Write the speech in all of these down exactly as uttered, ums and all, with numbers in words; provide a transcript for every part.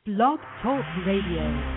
Blog Talk Radio.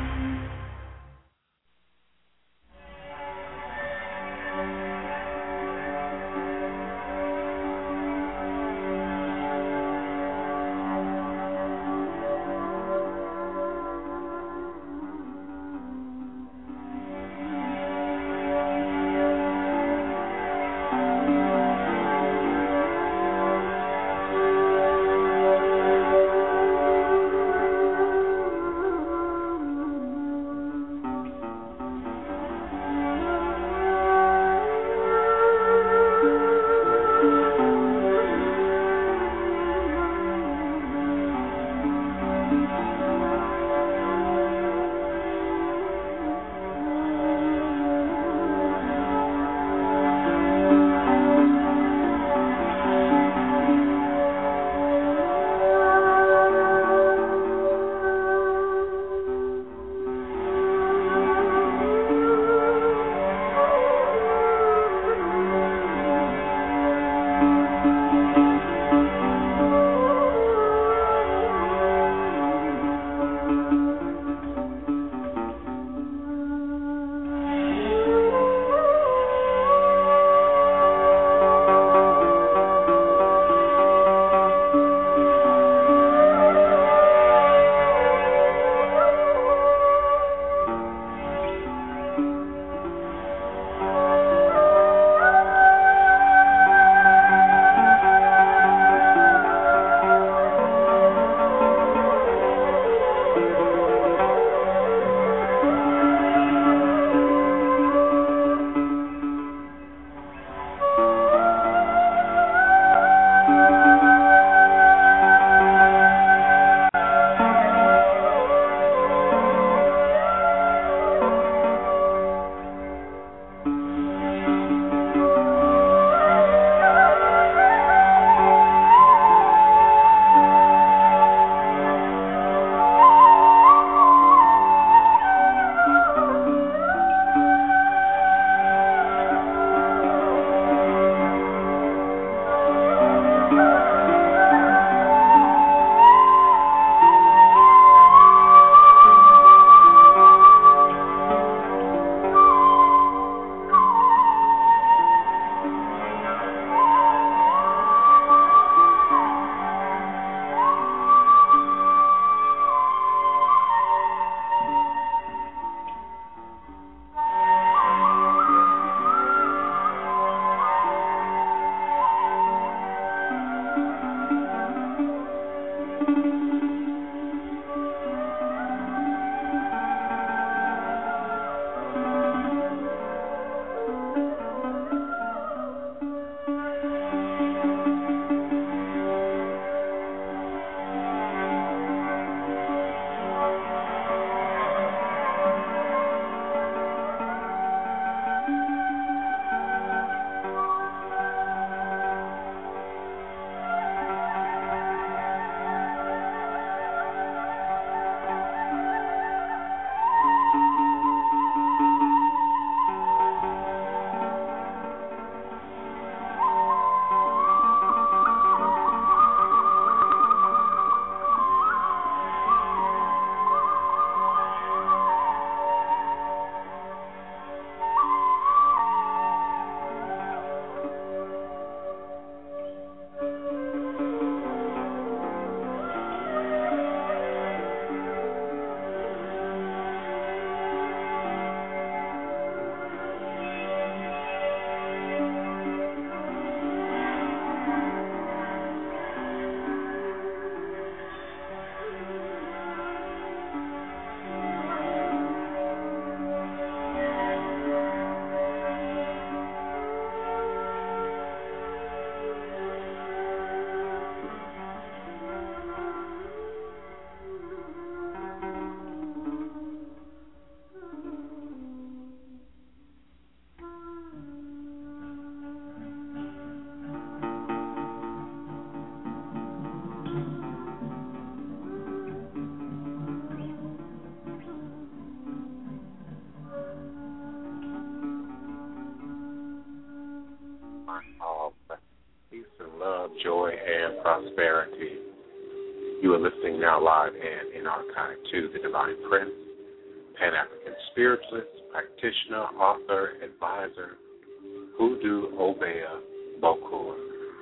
joy, and prosperity. You are listening now live and in Archive two, the Divine Prince, Pan-African spiritualist, practitioner, author, advisor, Hoodoo Obeah Bokor,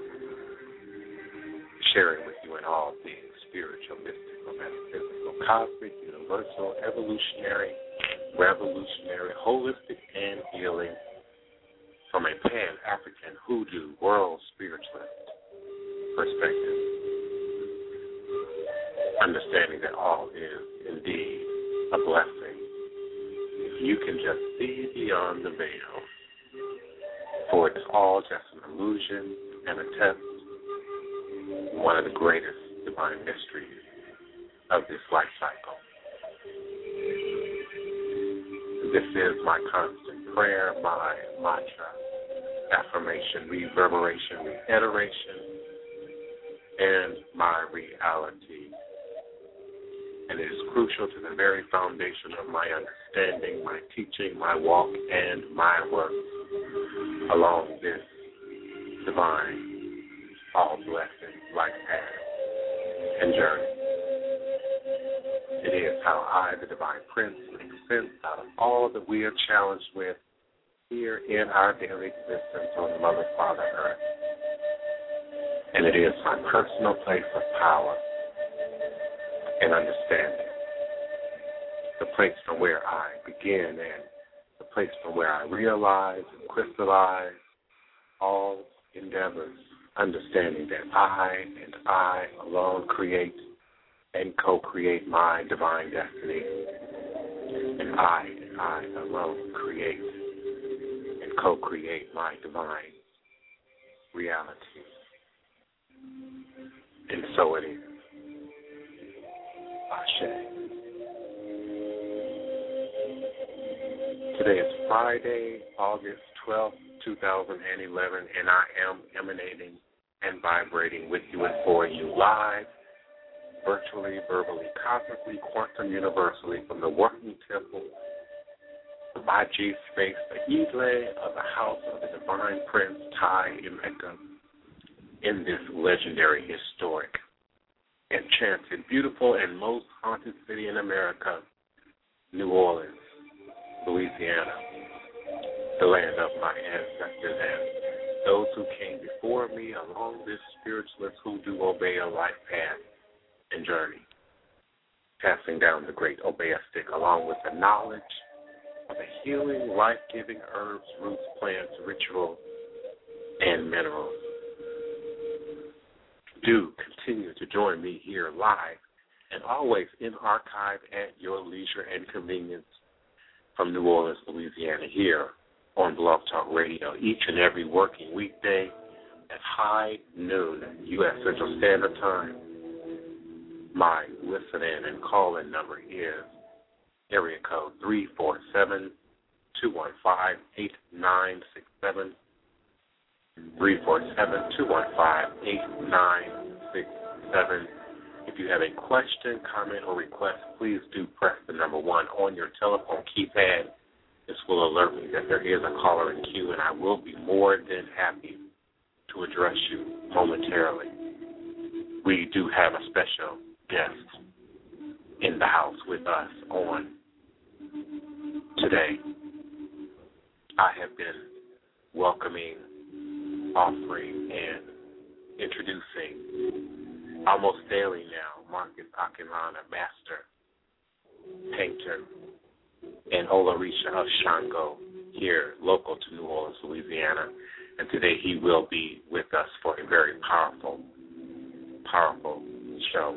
sharing with you in all things spiritual, mystical, metaphysical, cosmic, universal, evolutionary, revolutionary, holistic, and healing from a Pan-African Hoodoo world spiritualist perspective. Understanding that all is indeed a blessing. If you can just see beyond the veil, for it's all just an illusion and a test, one of the greatest divine mysteries of this life cycle. This is my constant prayer, my mantra, affirmation, reverberation, reiteration, and my reality. And it is crucial to the very foundation of my understanding, my teaching, my walk, and my work along this divine, all-blessing life path and journey. It is how I, the Divine Prince, make sense out of all that we are challenged with here in our daily existence on the Mother, Father, Earth. And it is my personal place of power and understanding, the place from where I begin and the place from where I realize and crystallize all endeavors, understanding that I and I alone create and co-create my divine destiny, and I and I alone create and co-create my divine reality. And so it is. Ashe. Today is Friday, August twelfth, two thousand eleven, and I am emanating and vibrating with you and for you live, virtually, verbally, cosmically, quantum, universally, from the working temple, the Baji space, the Idle of the house of the Divine Prince, Tai Emeka, in this legendary, historic, enchanted, beautiful, and most haunted city in America, New Orleans, Louisiana, the land of my ancestors and those who came before me along this spiritualist Hoodoo Obeah life path and journey, passing down the great Obeah stick along with the knowledge of the healing, life-giving herbs, roots, plants, rituals, and minerals. Do continue to join me here live and always in archive at your leisure and convenience from New Orleans, Louisiana, here on Blog Talk Radio each and every working weekday at high noon U S Central Standard Time. My listen-in and call-in number is area code three four seven, two one five, eight nine six seven, three four seven, two one five, eight nine six seven. If you have a question, comment, or request, please do press the number one on your telephone keypad. This will alert me that there is a caller in queue, and I will be more than happy to address you momentarily. We do have a special guest in the house with us on today. I have been welcoming, offering, and introducing almost daily now Marcus Akinlana, master painter, and Olarisha of Shango, here local to New Orleans, Louisiana. And today he will be with us for a very powerful, powerful show.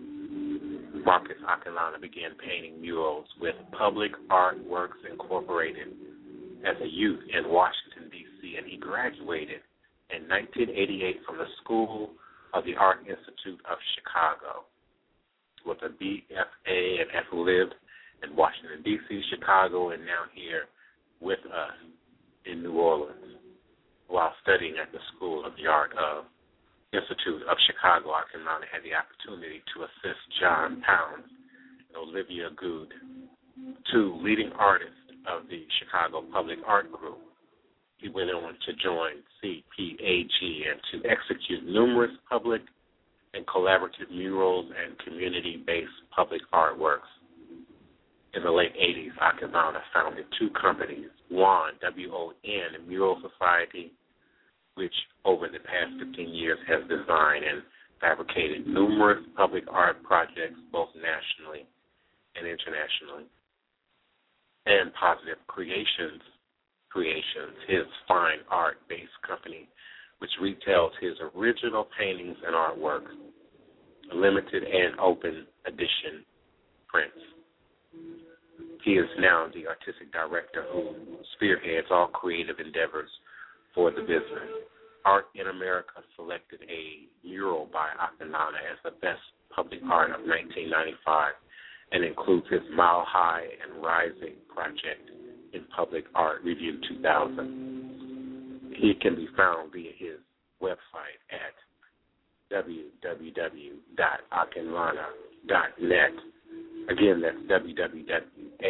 Marcus Akinlana began painting murals with Public Art Works Incorporated as a youth in Washington, D C, and he graduated in nineteen eighty-eight from the School of the Art Institute of Chicago with a B F A and has lived in Washington, D C, Chicago, and now here with us in New Orleans. While studying at the School of the Art of Institute of Chicago, Akinlana had the opportunity to assist John Pounds and Olivia Good, two leading artists of the Chicago Public Art Group. He went on to join C P A G and to execute numerous public and collaborative murals and community-based public artworks. In the late eighties, Akinlana founded two companies, WON, W O N, Mural Society, which over the past fifteen years has designed and fabricated numerous public art projects both nationally and internationally, and Positive Creations, Creations, his fine art-based company, which retails his original paintings and artworks, limited and open edition prints. He is now the artistic director who spearheads all creative endeavors for the business. Art in America selected a mural by Akinlana as the best public art of nineteen ninety-five and includes his Mile High and Rising project in Public Art Review two thousand. He can be found via his website at w w w dot akinlana dot net. Again, that's w w w dot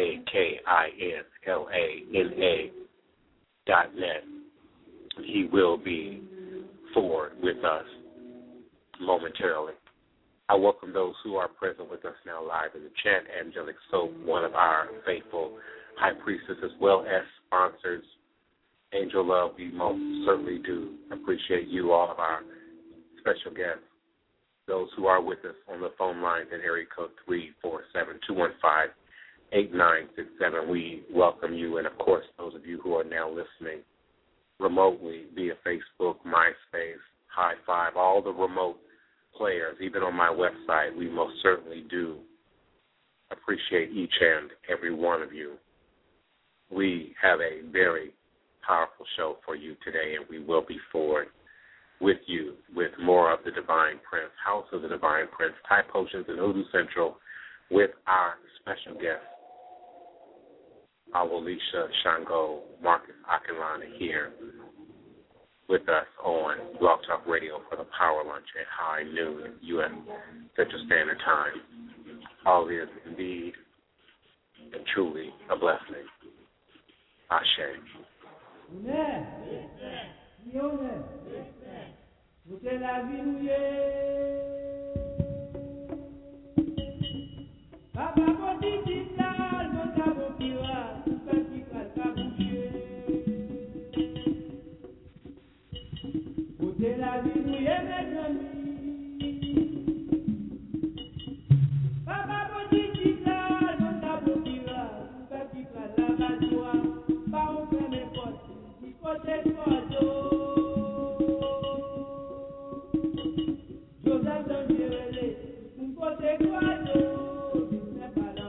akinlana dot net. He will be forward with us momentarily. I welcome those who are present with us now live in the chat. Angelic Soap, one of our faithful high priestess, as well as sponsors. Angel Love, we most certainly do appreciate you, all of our special guests. Those who are with us on the phone lines at area code three four seven, two one five, eight nine six seven, we welcome you. And, of course, those of you who are now listening remotely via Facebook, MySpace, High Five, all the remote players, even on my website, we most certainly do appreciate each and every one of you. We have a very powerful show for you today, and we will be forward with you with more of the Divine Prince, House of the Divine Prince, Thai Potions and Hoodoo Central, with our special guest, Awalisha Shango Marcus Akinlana, here with us on Blog Talk Radio for the Power Lunch at high noon U S Central Standard Time. All is indeed and truly a blessing. Ashe. Joseph Dondierele, un pote guado,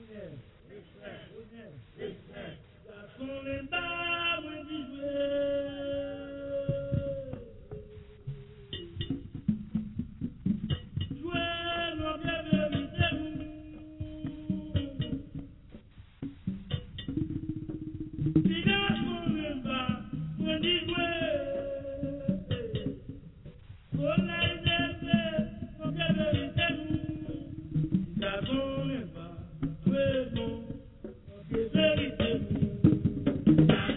Thank you.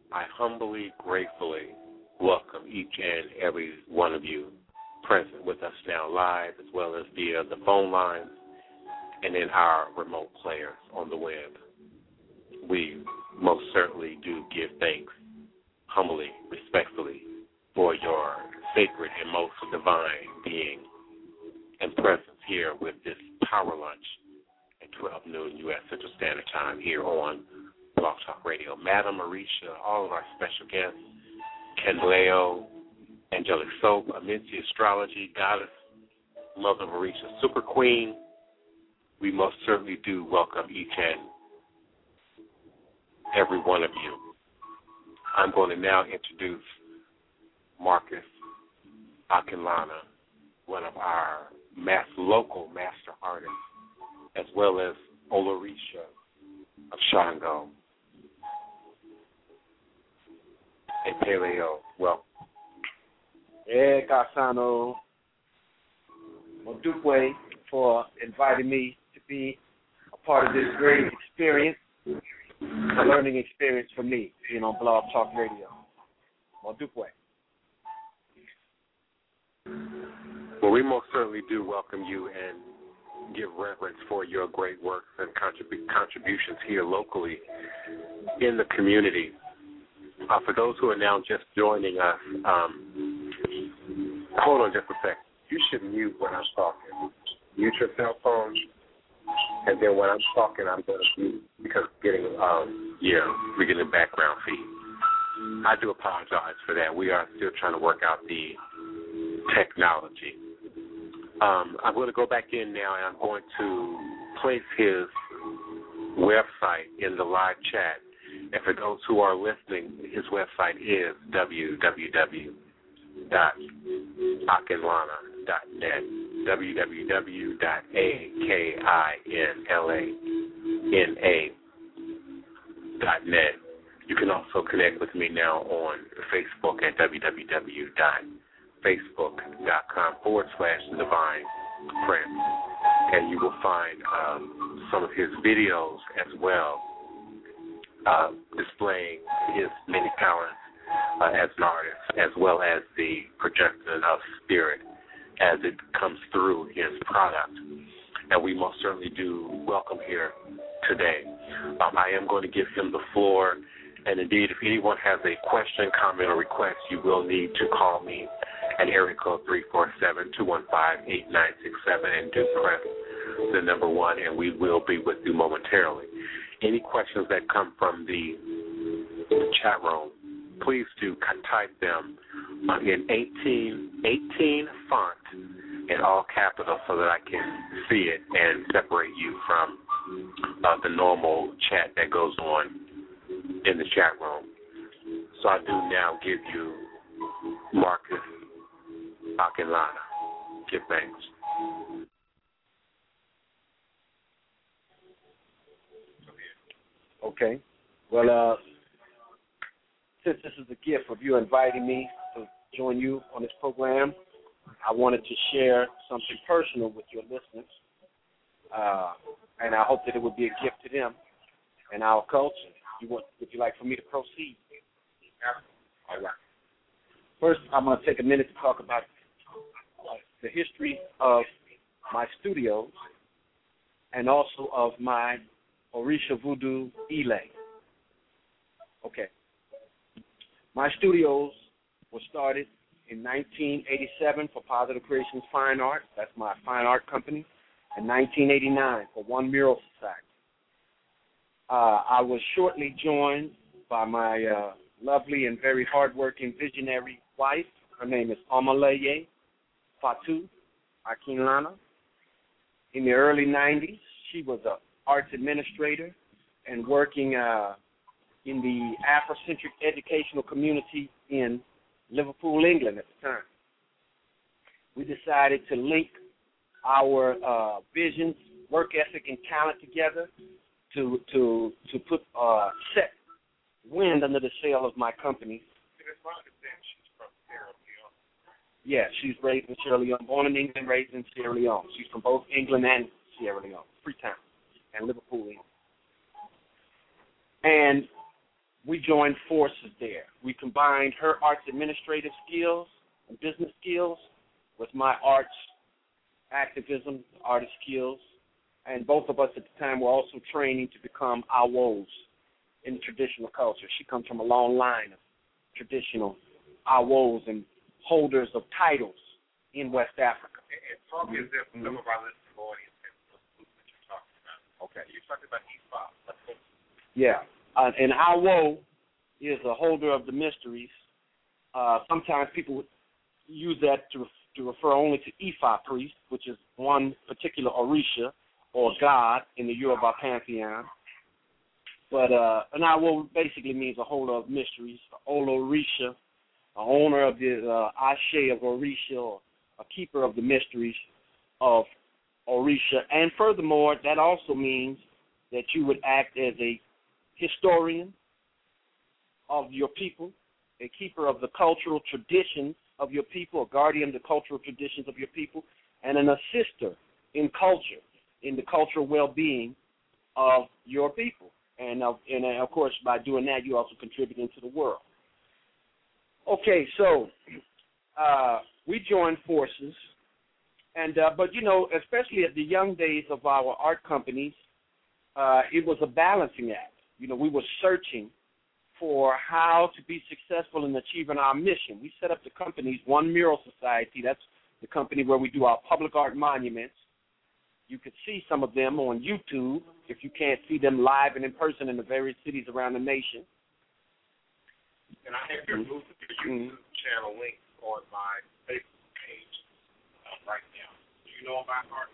I humbly, gratefully welcome each and every one of you present with us now live, as well as via the phone lines and in our remote players on the web. We most certainly do give thanks humbly, respectfully, for your sacred and most divine being and presence here with this Power Lunch at twelve noon U S Central Standard Time here on Blog Talk Radio. Madam Marisha, all of our special guests, Ken Leo, Angelic Soap, Amencia Astrology, Goddess, Mother Marisha, Super Queen, we most certainly do welcome each and every one of you. I'm going to now introduce Marcus Akinlana, one of our mass, local master artists, as well as Olarisha of Shango. Hey, Paleo, welcome. Hey, Cassano. Modukwe for inviting me to be a part of this great experience, a learning experience for me, being on Blog Talk Radio. Modukwe. Well, we most certainly do welcome you and give reverence for your great works and contrib- contributions here locally in the community. Uh, for those who are now just joining us, um, hold on just a second. You should mute when I'm talking. Mute your cell phone, and then when I'm talking, I'm going to mute because getting, um, yeah, we're getting a background feed. I do apologize for that. We are still trying to work out the technology. Um, I'm going to go back in now, and I'm going to place his website in the live chat. And for those who are listening, his website is w w w dot akinlana dot net, w w w dot akinlana dot net. You can also connect with me now on Facebook at w w w dot facebook.com forward slash Divine Prince. And you will find um, some of his videos as well, uh, displaying his many talents uh, as an artist, as well as the projection of spirit as it comes through his product. And we most certainly do welcome here today. Um, I am going to give him the floor. And indeed, if anyone has a question, comment, or request, you will need to call me at area code three four seven, two one five, eight nine six seven and do press the number one, and we will be with you momentarily. Any questions that come from the chat room, please do type them in eighteen, eighteen font in all capitals so that I can see it and separate you from uh, the normal chat that goes on in the chat room. So I do now give you Marcus Akinlana. Give thanks. Okay. Well, uh, since this is a gift of you inviting me to join you on this program, I wanted to share something personal with your listeners, uh, and I hope that it would be a gift to them and our culture. You want, would you like for me to proceed? All right. First, I'm going to take a minute to talk about uh, the history of my studios and also of my Orisha Voodoo Ile. Okay. My studios were started in nineteen eighty-seven for Positive Creations Fine Art. That's my fine art company. In nineteen eighty-nine for One Mural Society. Uh, I was shortly joined by my uh, lovely and very hardworking visionary wife. Her name is Amaleye Fatu Akinlana. In the early nineties, she was an arts administrator and working uh, in the Afrocentric educational community in Liverpool, England at the time. We decided to link our uh, visions, work ethic, and talent together to to to put uh, set wind under the sail of my company. Yeah, she's raised in Sierra Leone, born in England, raised in Sierra Leone. She's from both England and Sierra Leone, Freetown, and Liverpool, England. And we joined forces there. We combined her arts administrative skills and business skills with my arts activism, artist skills, and both of us at the time were also training to become awos in the traditional culture. She comes from a long line of traditional awos and holders of titles in West Africa. And, and talk mm-hmm. as if some of our listening audience can what you're talking about. Okay. You're talking about Ifa. Yeah. Uh, an awo is a holder of the mysteries. Uh, sometimes people use that to, to refer only to Ifa priest, which is one particular Orisha or god in the Yoruba pantheon. But uh, an awo basically means a holder of mysteries, Olorisha, a owner of the uh, Ashe of Orisha, or a keeper of the mysteries of Orisha. And furthermore, that also means that you would act as a historian of your people, a keeper of the cultural traditions of your people, a guardian of the cultural traditions of your people, and an assister in culture, in the cultural well-being of your people. And, uh, and uh, of course, by doing that, you also contribute into the world. Okay, so uh, we joined forces, and uh, but, you know, especially at the young days of our art companies, uh, it was a balancing act. You know, we were searching for how to be successful in achieving our mission. We set up the companies, One Mural Society. That's the company where we do our public art monuments. You could see some of them on YouTube if you can't see them live and in person in the various cities around the nation. And I have your YouTube mm-hmm. channel link on my Facebook page uh, right now. Do you know about art?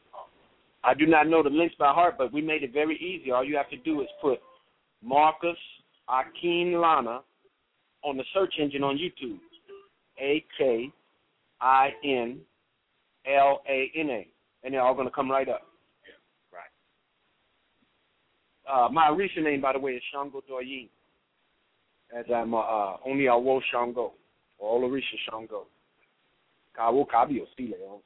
I do not know the links by heart, but we made it very easy. All you have to do is put Marcus Akinlana on the search engine on YouTube, A K I N L A N A, and they're all going to come right up. Yeah. Right. Uh, my Orisha name, by the way, is Shango Doyin, as I'm uh, uh, only Awo Shango, or Orisha Shango. Kawo Kabio Sile.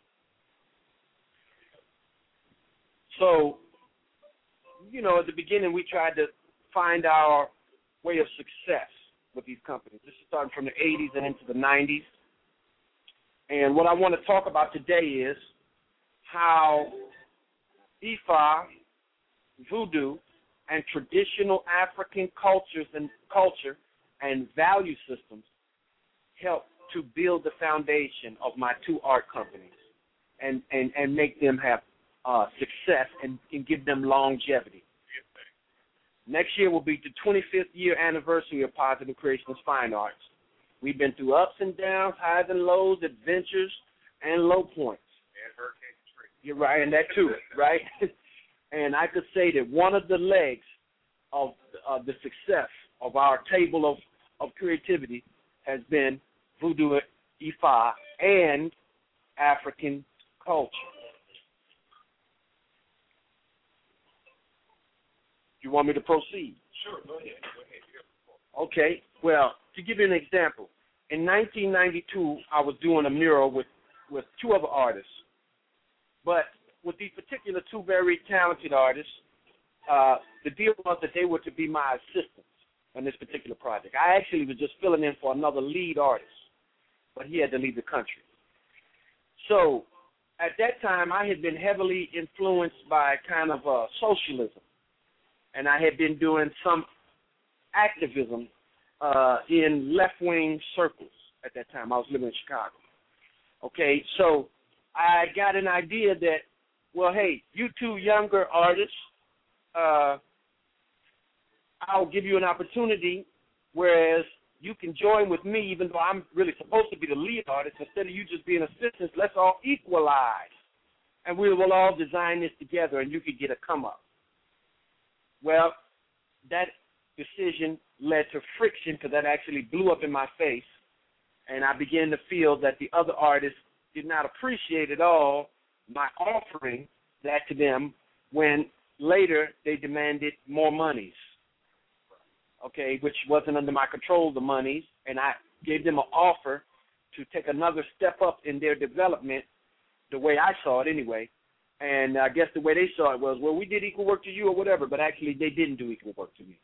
So, you know, at the beginning, we tried to find our way of success with these companies. This is starting from the eighties and into the nineties. And what I want to talk about today is how Ifa, voodoo, and traditional African cultures and culture and value systems help to build the foundation of my two art companies and, and, and make them have Uh, success and, and give them longevity. Next year will be the twenty-fifth year anniversary of Positive Creationist Fine Arts. We've been through ups and downs, highs and lows, adventures, and low points. And Hurricane Katrina. You're right, and that too, right? And I could say that one of the legs of uh, the success of our table of, of creativity has been Voodoo, Ifa, and African culture. You want me to proceed? Sure, go ahead. Go ahead. Okay, well, to give you an example, in nineteen ninety-two, I was doing a mural with, with two other artists. But with these particular two very talented artists, uh, the deal was that they were to be my assistants on this particular project. I actually was just filling in for another lead artist, but he had to leave the country. So at that time, I had been heavily influenced by kind of uh, socialism. And I had been doing some activism uh, in left-wing circles at that time. I was living in Chicago. Okay, so I got an idea that, well, hey, you two younger artists, uh, I'll give you an opportunity, whereas you can join with me, even though I'm really supposed to be the lead artist. Instead of you just being assistants, let's all equalize, and we will all design this together, and you could get a come-up. Well, that decision led to friction because that actually blew up in my face, and I began to feel that the other artists did not appreciate at all my offering that to them when later they demanded more monies, okay, which wasn't under my control, the monies, and I gave them an offer to take another step up in their development, the way I saw it anyway. And I guess the way they saw it was, well, we did equal work to you or whatever, but actually they didn't do equal work to me.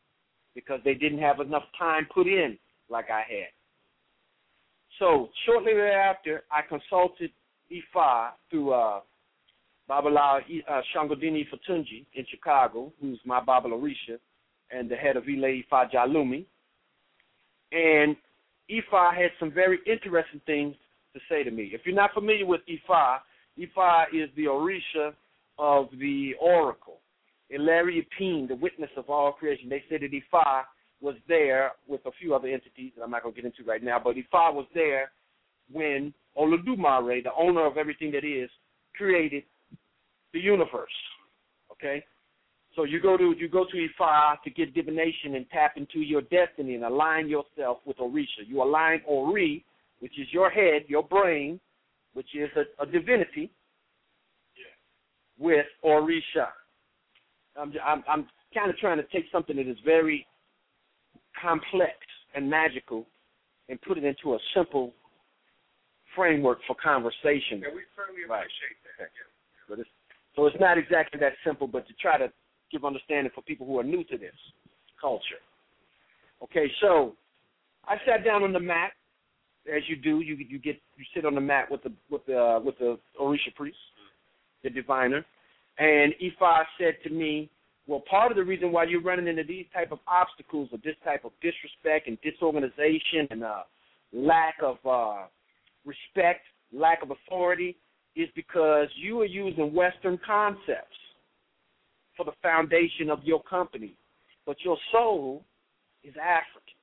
because they didn't have enough time put in like I had. So shortly thereafter, I consulted Ifa through uh, Babala uh, Shangodini Fatunji in Chicago, who's my Baba Orisha and the head of Ile Ifa Jalumi. And Ifa had some very interesting things to say to me. If you're not familiar with Ifa, Ifa is the Orisha of the oracle. Ilari Epine, the witness of all creation. They said that Ifa was there with a few other entities that I'm not going to get into right now, but Ifa was there when Olodumare, the owner of everything that is, created the universe. Okay? So you go to you go to Ifa to get divination and tap into your destiny and align yourself with Orisha. You align Ori, which is your head, your brain, which is a, a divinity, yeah, with Orisha. I'm, I'm, I'm kind of trying to take something that is very complex and magical and put it into a simple framework for conversation. And we certainly right. appreciate that. Okay. So, this, so it's not exactly that simple, but to try to give understanding for people who are new to this culture. Okay, so I sat down on the mat, as you do. You you get you sit on the mat with the with the uh, with the Orisha priest, the diviner, and Ifa said to me, well, part of the reason why you're running into these type of obstacles or this type of disrespect and disorganization and uh, lack of uh, respect, lack of authority, is because you are using Western concepts for the foundation of your company, but your soul is African.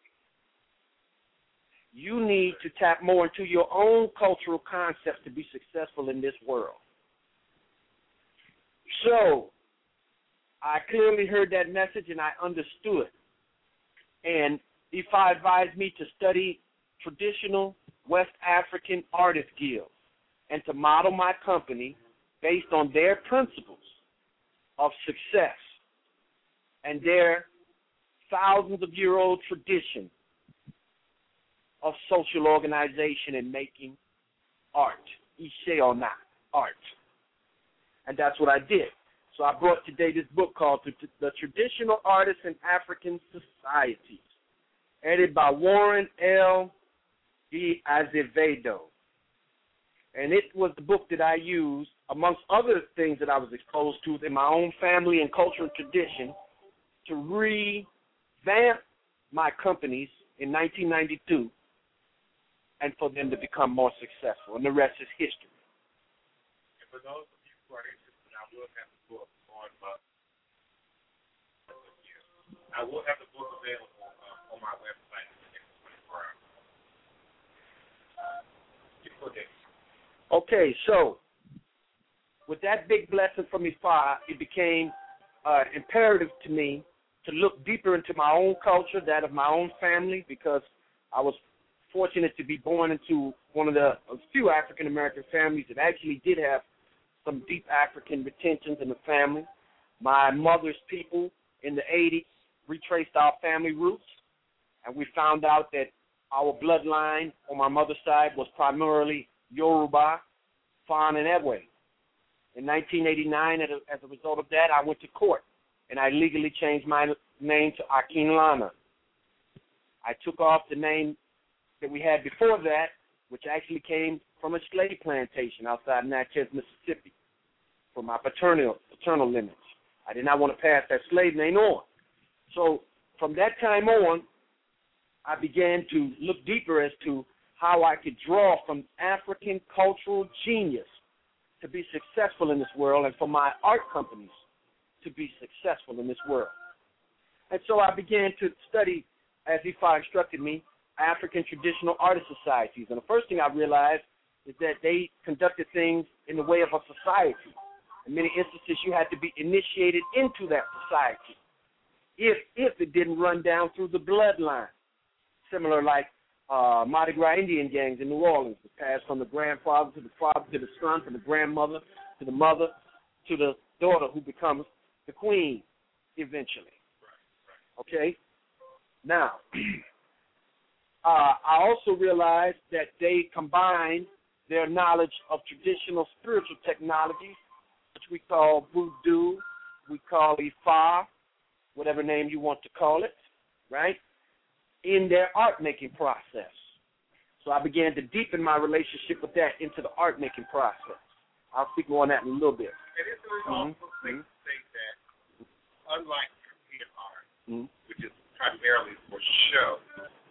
You need to tap more into your own cultural concepts to be successful in this world. So I clearly heard that message and I understood. And Ifa advised me to study traditional West African artist guilds and to model my company based on their principles of success and their thousands of year old tradition of social organization and making art, Ishe or not, art. And that's what I did. So I brought today this book called The Traditional Artists in African Societies, edited by Warren L. D. Azevedo. And it was the book that I used, amongst other things that I was exposed to in my own family and cultural tradition, to revamp my companies in nineteen ninety-two and for them to become more successful. And the rest is history. And for those of you who are interested, I will have the book on my I will have the book available uh, on my website in the next twenty-four hours. You put it. Okay, so with that big blessing from Ifa, it became uh, imperative to me to look deeper into my own culture, that of my own family, because I was fortunate to be born into one of the few African-American families that actually did have some deep African retentions in the family. My mother's people in the eighties retraced our family roots, and we found out that our bloodline on my mother's side was primarily Yoruba, Fon, and Ewe. In nineteen eighty-nine, as a, as a result of that, I went to court, and I legally changed my name to Akinlana. I took off the name that we had before that, which actually came from a slave plantation outside Natchez, Mississippi, from my paternal, paternal lineage. I did not want to pass that slave name on. So from that time on, I began to look deeper as to how I could draw from African cultural genius to be successful in this world and for my art companies to be successful in this world. And so I began to study, as Ifa instructed me, African traditional artist societies. And the first thing I realized is that they conducted things in the way of a society. In many instances, you had to be initiated into that society if if it didn't run down through the bloodline. Similar like uh, Mardi Gras Indian gangs in New Orleans, that passed from the grandfather to the father to the son, from the grandmother to the mother to the daughter, who becomes the queen eventually. Okay? Now, uh, I also realized that they combined their knowledge of traditional spiritual technologies, which we call voodoo, we call Ifa, whatever name you want to call it, right, in their art-making process. So I began to deepen my relationship with that into the art-making process. I'll speak more on that in a little bit. And it's also mm-hmm. safe to say that, unlike European art, mm-hmm. which is primarily for show,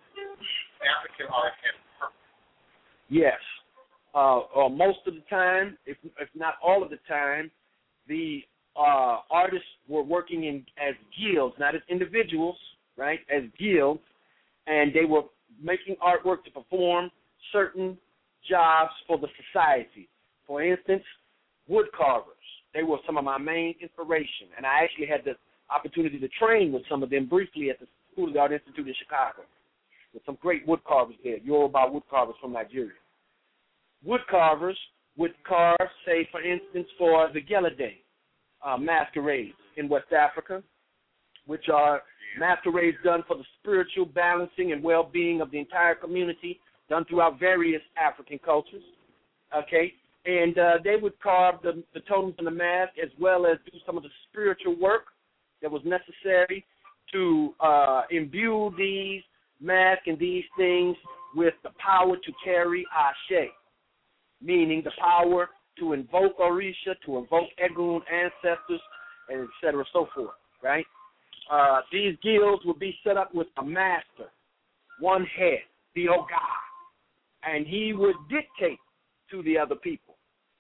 African art has purpose. Yes. Uh, uh, most of the time, if if not all of the time, the uh, artists were working in as guilds, not as individuals, right, as guilds, and they were making artwork to perform certain jobs for the society. For instance, wood carvers. They were some of my main inspiration, and I actually had the opportunity to train with some of them briefly at the School of the Art Institute in Chicago. With some great wood carvers there, Yoruba wood carvers from Nigeria. Wood carvers would carve, say, for instance, for the Gelede uh, masquerades in West Africa, which are masquerades done for the spiritual balancing and well-being of the entire community, done throughout various African cultures, okay? And uh, they would carve the, the totems and the mask as well as do some of the spiritual work that was necessary to uh, imbue these masks and these things with the power to carry Ashe, meaning the power to invoke Orisha, to invoke Egun ancestors, and et cetera, so forth, right? Uh, these guilds would be set up with a master, one head, the Oga, and he would dictate to the other people,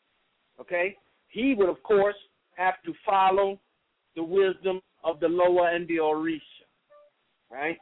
okay? He would, of course, have to follow the wisdom of the Loa and the Orisha, right?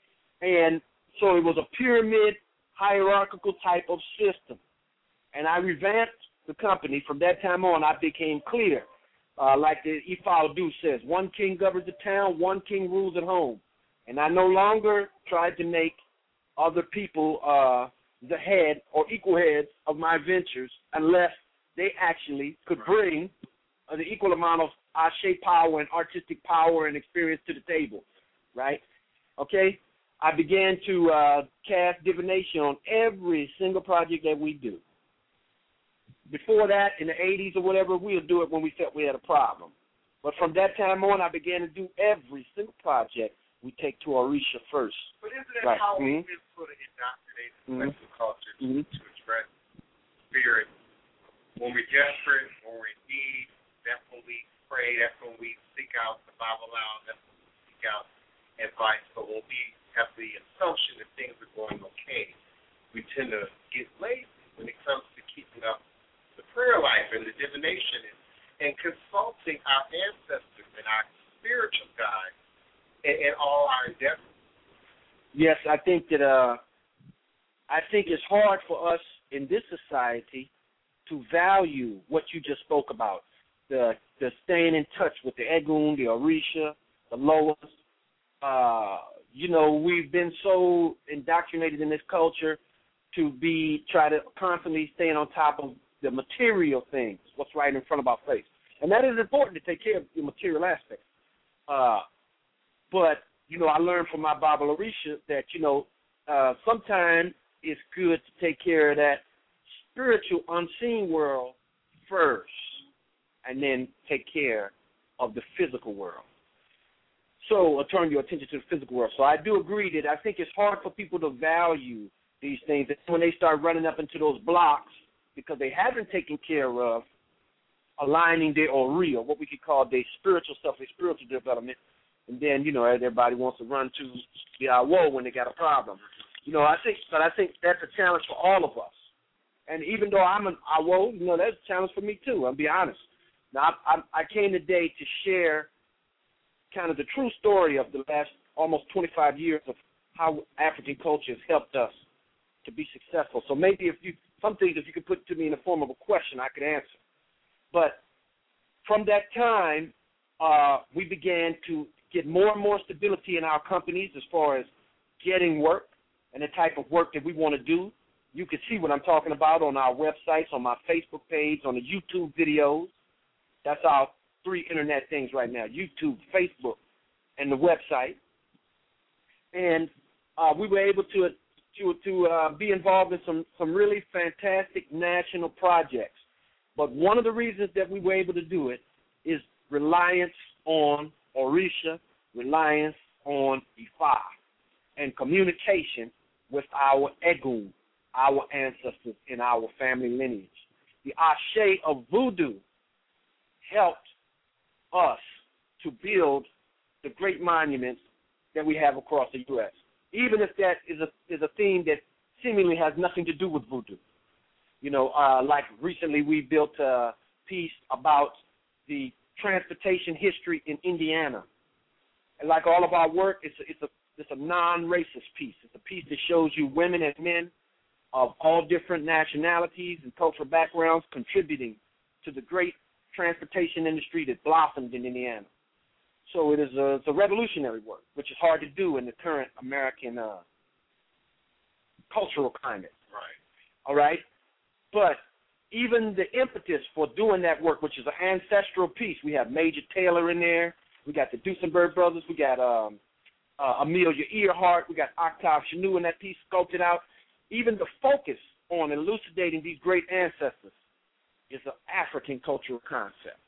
And so it was a pyramid, hierarchical type of system. And I revamped the company. From that time on, I became clear. Uh, like the Ifa Odu says, one king governs the town, one king rules at home. And I no longer tried to make other people uh, the head or equal heads of my ventures unless they actually could bring uh, the equal amount of Ashe power and artistic power and experience to the table, right? Okay? I began to uh, cast divination on every single project that we do. Before that, in the eighties or whatever, we'll do it when we felt we had a problem. But from that time on, I began to do every single project we take to Orisha first. But isn't that right. how mm-hmm. we've been sort of indoctrinated in mm-hmm. Western culture to, mm-hmm. to express spirit? When we're desperate, when we're in need, that's when we pray, that's when we seek out the Bible out, that's when we seek out advice. But when we have the assumption that things are going okay, we tend to get lazy when it comes to keeping up the prayer life and the divination and, and consulting our ancestors and our spiritual guides in, in all our endeavors. Yes, I think that uh, I think it's hard for us in this society to value what you just spoke about, the the staying in touch with the Egun, the Orisha, the Loas. Uh, you know, we've been so indoctrinated in this culture to be try to constantly staying on top of the material things, what's right in front of our face. And that is important to take care of the material aspect. Uh, but, you know, I learned from my Baba Orisha that, you know, uh, sometimes it's good to take care of that spiritual unseen world first and then take care of the physical world. So, or turn your attention to the physical world. So I do agree that I think it's hard for people to value these things. And when they start running up into those blocks, because they haven't taken care of aligning their Ori, or what we could call their spiritual stuff, their spiritual development, and then, you know, everybody wants to run to the Awo when they got a problem. You know, I think, but I think that's a challenge for all of us. And even though I'm an Awo, you know, that's a challenge for me too, I'll be honest. Now, I, I, I came today to share kind of the true story of the last almost twenty-five years of how African culture has helped us to be successful. So maybe if you, some things if you could put to me in the form of a question, I could answer. But from that time, uh, we began to get more and more stability in our companies as far as getting work and the type of work that we want to do. You can see what I'm talking about on our websites, on my Facebook page, on the YouTube videos. That's our three internet things right now, YouTube, Facebook, and the website. And uh, we were able to to, to uh, be involved in some, some really fantastic national projects. But one of the reasons that we were able to do it is reliance on Orisha, reliance on Ifa, and communication with our Egun, our ancestors in our family lineage. The Ashe of voodoo helped us to build the great monuments that we have across the U S, even if that is a is a theme that seemingly has nothing to do with voodoo. You know, uh, like recently we built a piece about the transportation history in Indiana. And like all of our work, it's a, it's a it's a non-racist piece. It's a piece that shows you women and men of all different nationalities and cultural backgrounds contributing to the great transportation industry that blossomed in Indiana. So it is a, it's a revolutionary work, which is hard to do in the current American uh, cultural climate. Right. All right? But even the impetus for doing that work, which is an ancestral piece, we have Major Taylor in there. We got the Duesenberg brothers. We got um, uh, Amelia Earhart. We got Octave Chenu in that piece sculpted out. Even the focus on elucidating these great ancestors is an African cultural concept.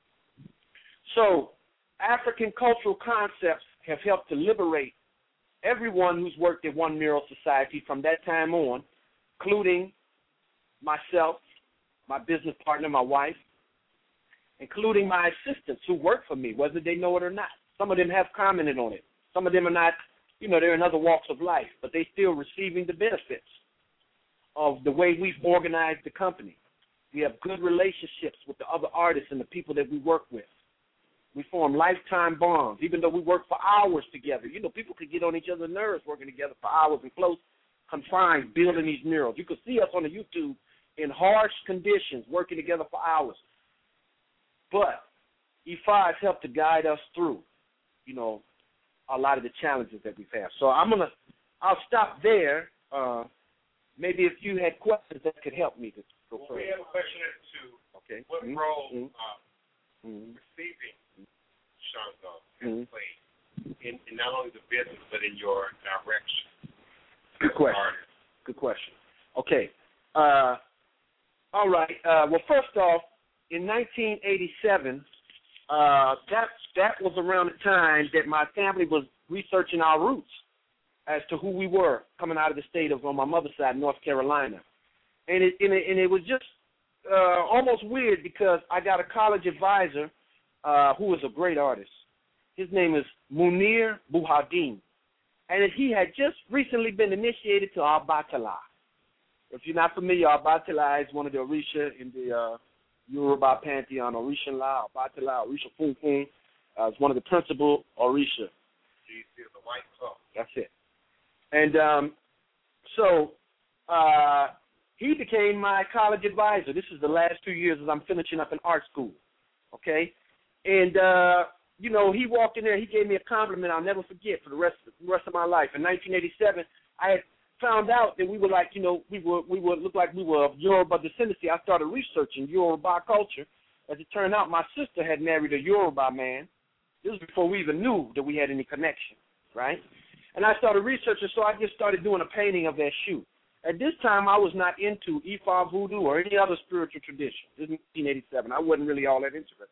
So African cultural concepts have helped to liberate everyone who's worked at One Mural Society from that time on, including myself, my business partner, my wife, including my assistants who work for me, whether they know it or not. Some of them have commented on it. Some of them are not, you know, they're in other walks of life, but they're still receiving the benefits of the way we've organized the company. We have good relationships with the other artists and the people that we work with. We form lifetime bonds, even though we work for hours together. You know, people could get on each other's nerves working together for hours and close confined building these murals. You could see us on the YouTube in harsh conditions working together for hours. But E five helped to guide us through, you know, a lot of the challenges that we've had. So I'm gonna, I'll stop there. Uh, maybe if you had questions that could help me to go well, further. We have a question or two. Okay. What mm-hmm. role mm-hmm. Uh, mm-hmm. receiving Shango has mm-hmm. played in, in not only the business but in your direction? Good question. Good question. Okay. Uh, all right. Uh, well, first off, in nineteen eighty-seven, uh, that that was around the time that my family was researching our roots as to who we were coming out of the state of, on my mother's side, North Carolina. And it, and it, and it was just uh, almost weird because I got a college advisor uh, who was a great artist. His name is Munir Buhadin. And he had just recently been initiated to Abatala. If you're not familiar, Abatala is one of the Orisha in the uh, Yoruba pantheon, Orisha La, Abatala, Orisha Funfun. Uh, it's one of the principal Orisha. The white cloth. That's it. And um, so uh, he became my college advisor. This is the last two years as I'm finishing up in art school, okay? And, uh, you know, he walked in there. He gave me a compliment I'll never forget for the rest, the rest of my life. In nineteen eighty-seven, I had found out that we were like, you know, we were we would look like we were of Yoruba descendancy. I started researching Yoruba culture. As it turned out, my sister had married a Yoruba man. This was before we even knew that we had any connection, right? And I started researching, so I just started doing a painting of that shoe. At this time, I was not into Ifa voodoo or any other spiritual tradition. This is nineteen eighty-seven. I wasn't really all that interested.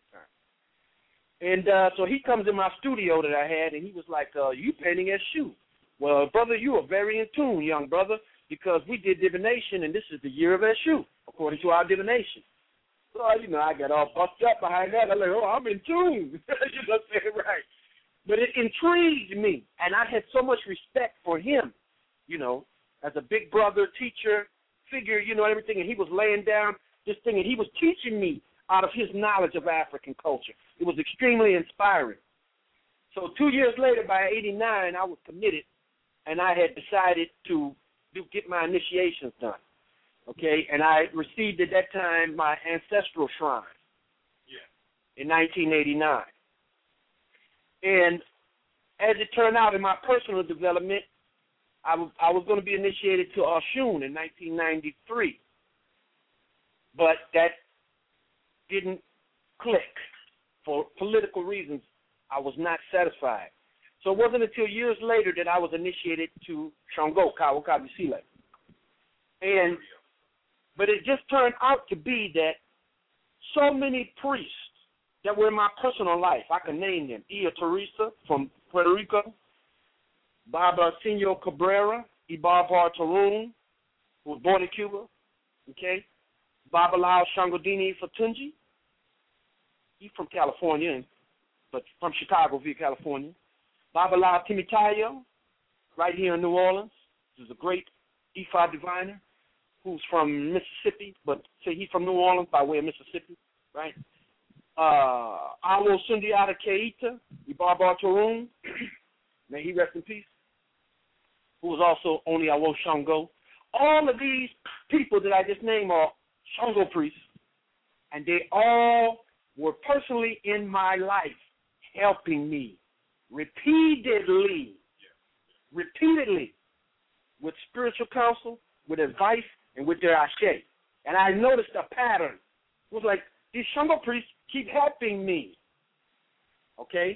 And uh, so he comes in my studio that I had, and he was like, uh, you painting Eshu. Well, brother, you are very in tune, young brother, because we did divination, and this is the year of Eshu, according to our divination. So, you know, I got all busted up behind that. I'm like, oh, I'm in tune. You know what I'm saying? Right. But it intrigued me, and I had so much respect for him, you know, as a big brother, teacher, figure, you know, everything, and he was laying down this thing, and he was teaching me out of his knowledge of African culture. It was extremely inspiring. So two years later, by eighty-nine, I was committed, and I had decided to do, get my initiations done, okay? And I received at that time my ancestral shrine yeah. in nineteen eighty-nine. And as it turned out in my personal development, I was, I was going to be initiated to Oshun in nineteen ninety-three. But that didn't click. For political reasons, I was not satisfied. So it wasn't until years later that I was initiated to Shango, Kawakabisile. And, but it just turned out to be that so many priests that were in my personal life, I can name them, Ia Teresa from Puerto Rico, Baba Senor Cabrera, Ibarbar Tarun, who was born in Cuba, okay? Baba Lal Shangodini Fatunji, he's from California, but from Chicago via California. Baba Lal Timitayo, right here in New Orleans. This is a great Ifa diviner who's from Mississippi, but say he's from New Orleans by way of Mississippi, right? Uh, Awo Sundiata Keita, Ibarbar Tarun, may he rest in peace, who was also only Awo Shango. All of these people that I just named are Shango priests, and they all were personally in my life helping me repeatedly, repeatedly with spiritual counsel, with advice, and with their ashe. And I noticed a pattern. It was like these Shango priests keep helping me. Okay?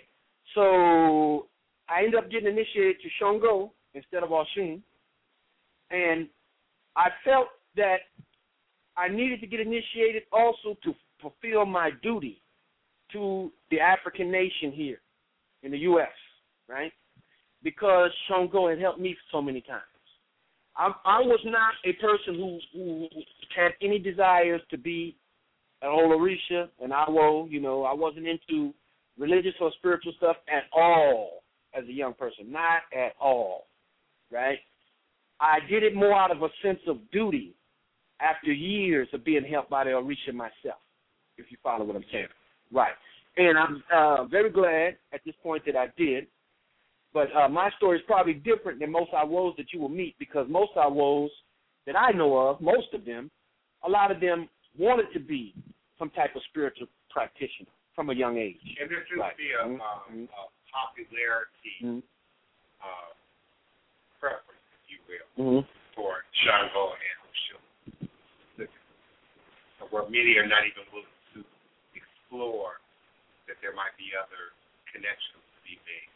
So I ended up getting initiated to Shango instead of Oshun. And I felt that I needed to get initiated also to fulfill my duty to the African nation here in the U S, right? Because Shango had helped me so many times. I, I was not a person who, who had any desires to be an Olorisha, an Awo. You know, I wasn't into religious or spiritual stuff at all as a young person, not at all, right? I did it more out of a sense of duty after years of being helped by the Orisha myself, if you follow what I'm saying. Right. And I'm uh, very glad at this point that I did. But uh, my story is probably different than most Awos that you will meet, because most Awos that I know of, most of them, a lot of them wanted to be some type of spiritual practitioner from a young age. And there should right. be a, mm-hmm. um, a popularity mm-hmm. uh, preference, if you will, mm-hmm. for Shango and Oshun, where many are not even willing to explore that there might be other connections to be made.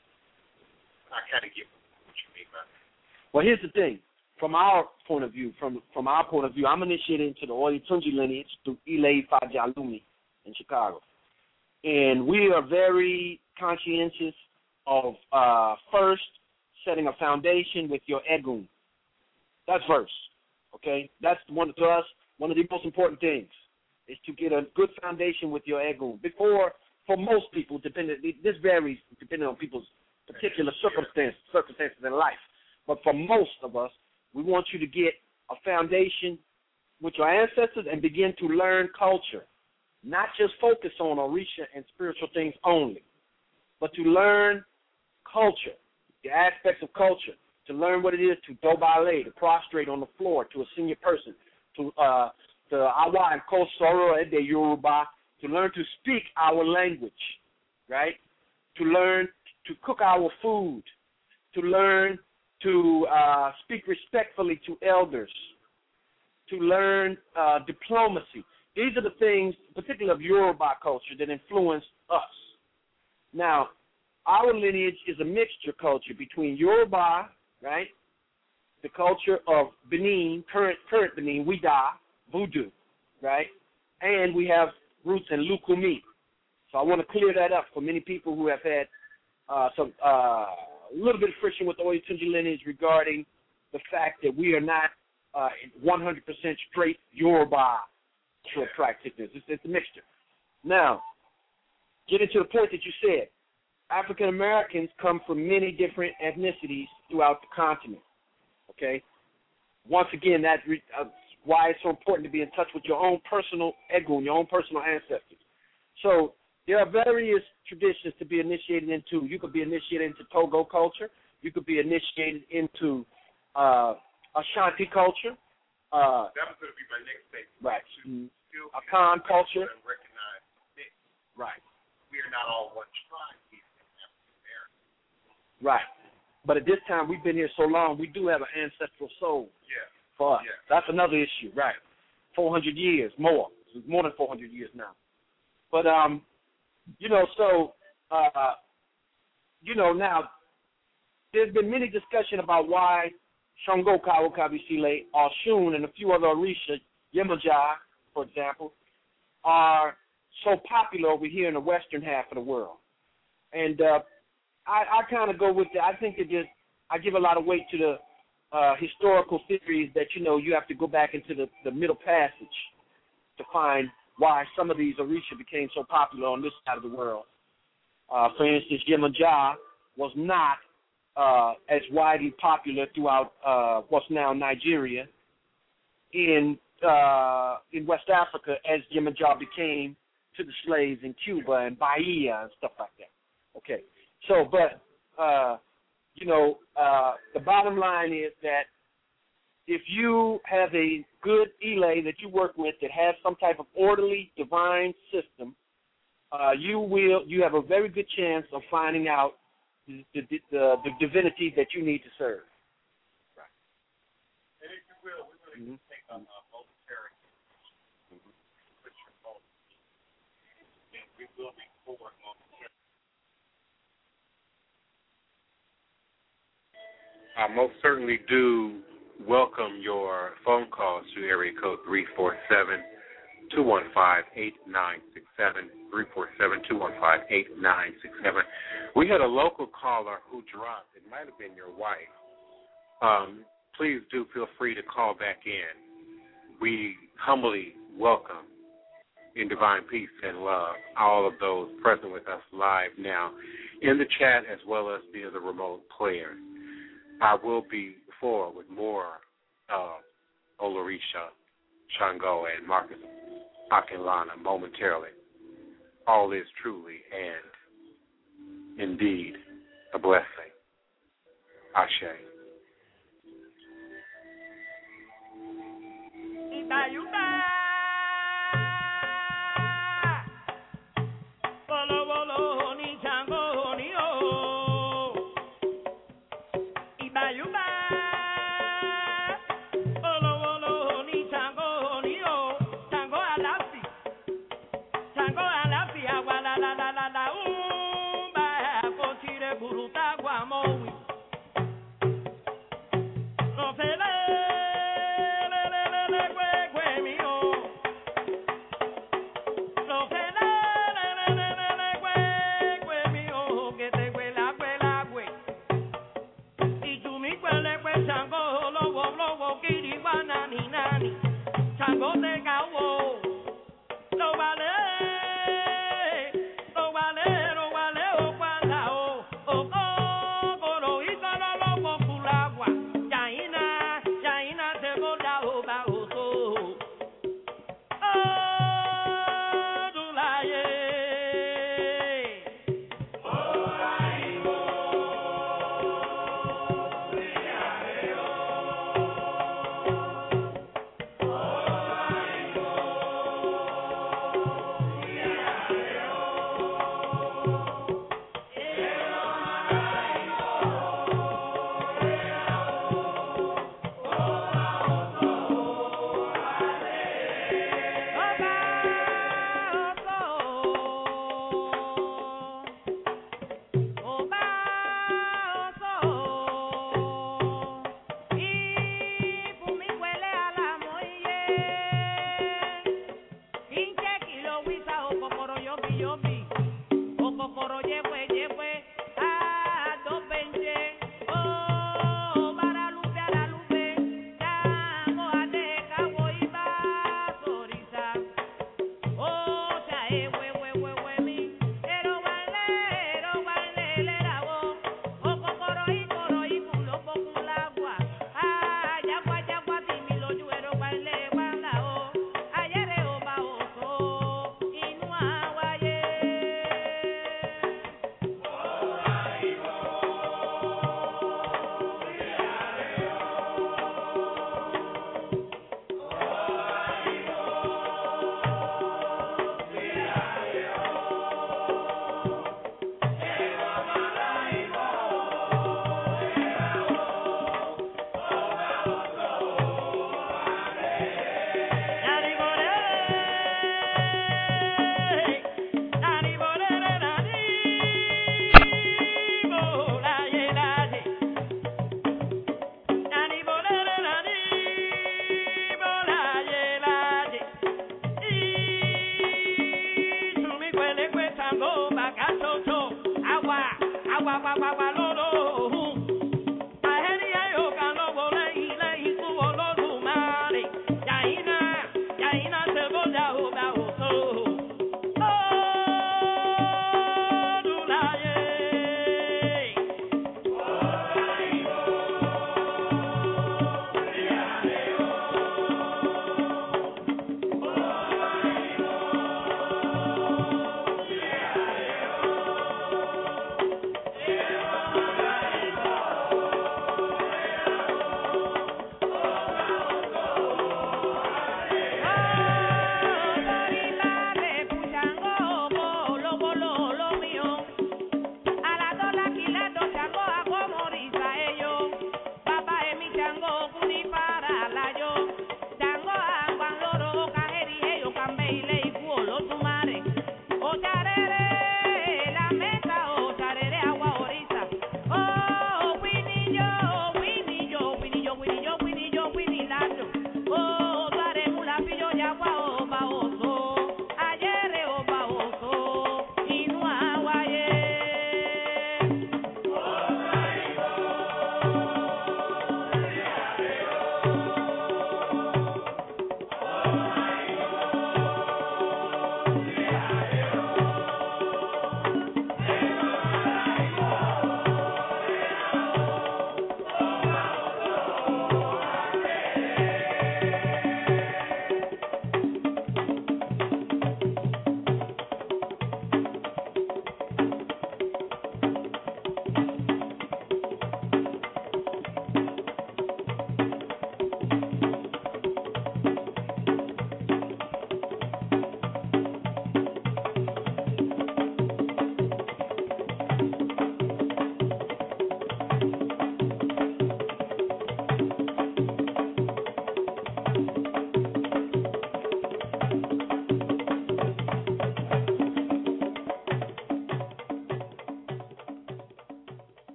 I kind of get what you mean by that. Well, here's the thing. From our point of view, from from our point of view, I'm initiated into the Oyetunji lineage through Ile Fajalumi in Chicago. And we are very conscientious of uh, first setting a foundation with your Egun. That's first, okay? That's one to us, one of the most important things is to get a good foundation with your Egun. Before, for most people, depending, this varies depending on people's particular circumstances, circumstances in life. But for most of us, we want you to get a foundation with your ancestors and begin to learn culture. Not just focus on Orisha and spiritual things only, but to learn culture, the aspects of culture, to learn what it is to dobale, to prostrate on the floor to a senior person, to uh, the Awa and Kosoro de Yoruba, to learn to speak our language, right? To learn to cook our food, to learn to uh, speak respectfully to elders, to learn uh, diplomacy. These are the things, particularly of Yoruba culture, that influence us. Now, our lineage is a mixture culture between Yoruba, right, the culture of Benin, current current Benin, Wida, Voodoo, right, and we have roots in Lukumi. So I want to clear that up for many people who have had uh, some uh, a little bit of friction with the Oyetunji lineage regarding the fact that we are not uh, one hundred percent straight Yoruba practitioners. It's, it's a mixture. Now, getting to the point that you said, African Americans come from many different ethnicities throughout the continent. Okay? Once again, that's re- uh, why it's so important to be in touch with your own personal Egun, your own personal ancestors. So there are various traditions to be initiated into. You could be initiated into Togo culture. You could be initiated into uh, Ashanti culture. Uh, that was going to be my next statement. Right. Mm-hmm. Akan culture. Recognize it. Right. We are not all one tribe. We're African American. Right. But at this time, we've been here so long, we do have an ancestral soul. Yeah. For us. Yeah. That's another issue. Right. four hundred years, more. It's more than four hundred years now. But, um, you know, so, uh, you know, now, there's been many discussion about why Shango Kawo Kabisile, Oshun, and a few other Orisha, Yemoja, for example, are so popular over here in the western half of the world. And uh, I, I kind of go with that. I think it just I give a lot of weight to the uh, historical theories that, you know, you have to go back into the, the Middle Passage to find why some of these Orisha became so popular on this side of the world. Uh, for instance, Yemoja was not uh, as widely popular throughout uh, what's now Nigeria in uh, in West Africa as Yemoja became to the slaves in Cuba and Bahia and stuff like that. Okay, so, but, uh, you know, uh, the bottom line is that if you have a good Ile that you work with that has some type of orderly divine system, uh, you will you have a very good chance of finding out the, the, the, the divinity that you need to serve. Right. And if you will, we will mm-hmm. take a, a momentary mm-hmm. put your phone and we will be forward momentarily. I most certainly do welcome your phone calls to area code three four seven, two one five, eight nine six seven, three four seven, two one five, eight nine six seven. We had a local caller who dropped. It might have been your wife. Um, please do feel free to call back in. We humbly welcome in divine peace and love all of those present with us live now in the chat as well as via the remote player. I will be forward with more uh, Olorisha, Shango, and Marcus Akinlana momentarily. All is truly and indeed a blessing. Ashe. Oh,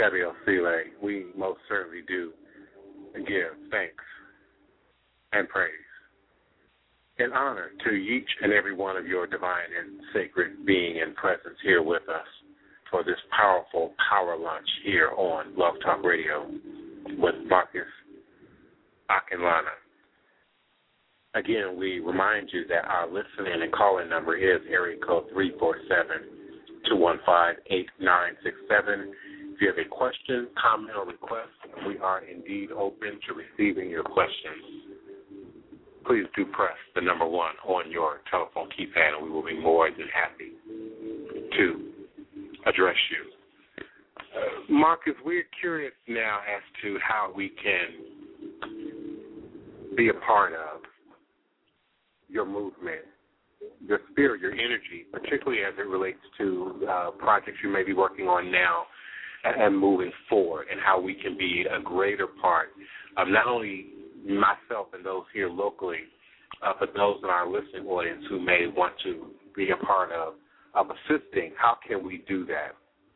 Samuel Sele, we most certainly do give thanks and praise and honor to each and every one of your divine and sacred being and presence here with us for this powerful power lunch here on Blog Talk Radio with Marcus Akinlana. Again, we remind you that our listening and calling number is area code three four seven, two one five, eight nine six seven. If you have a question, comment, or request, we are indeed open to receiving your questions. Please do press the number one on your telephone keypad, and we will be more than happy to address you. Uh, Marcus, we're curious now as to how we can be a part of your movement, your spirit, your energy, particularly as it relates to uh, projects you may be working on now and moving forward, and how we can be a greater part of not only myself and those here locally, uh, but those in our listening audience who may want to be a part of, of assisting. How can we do that?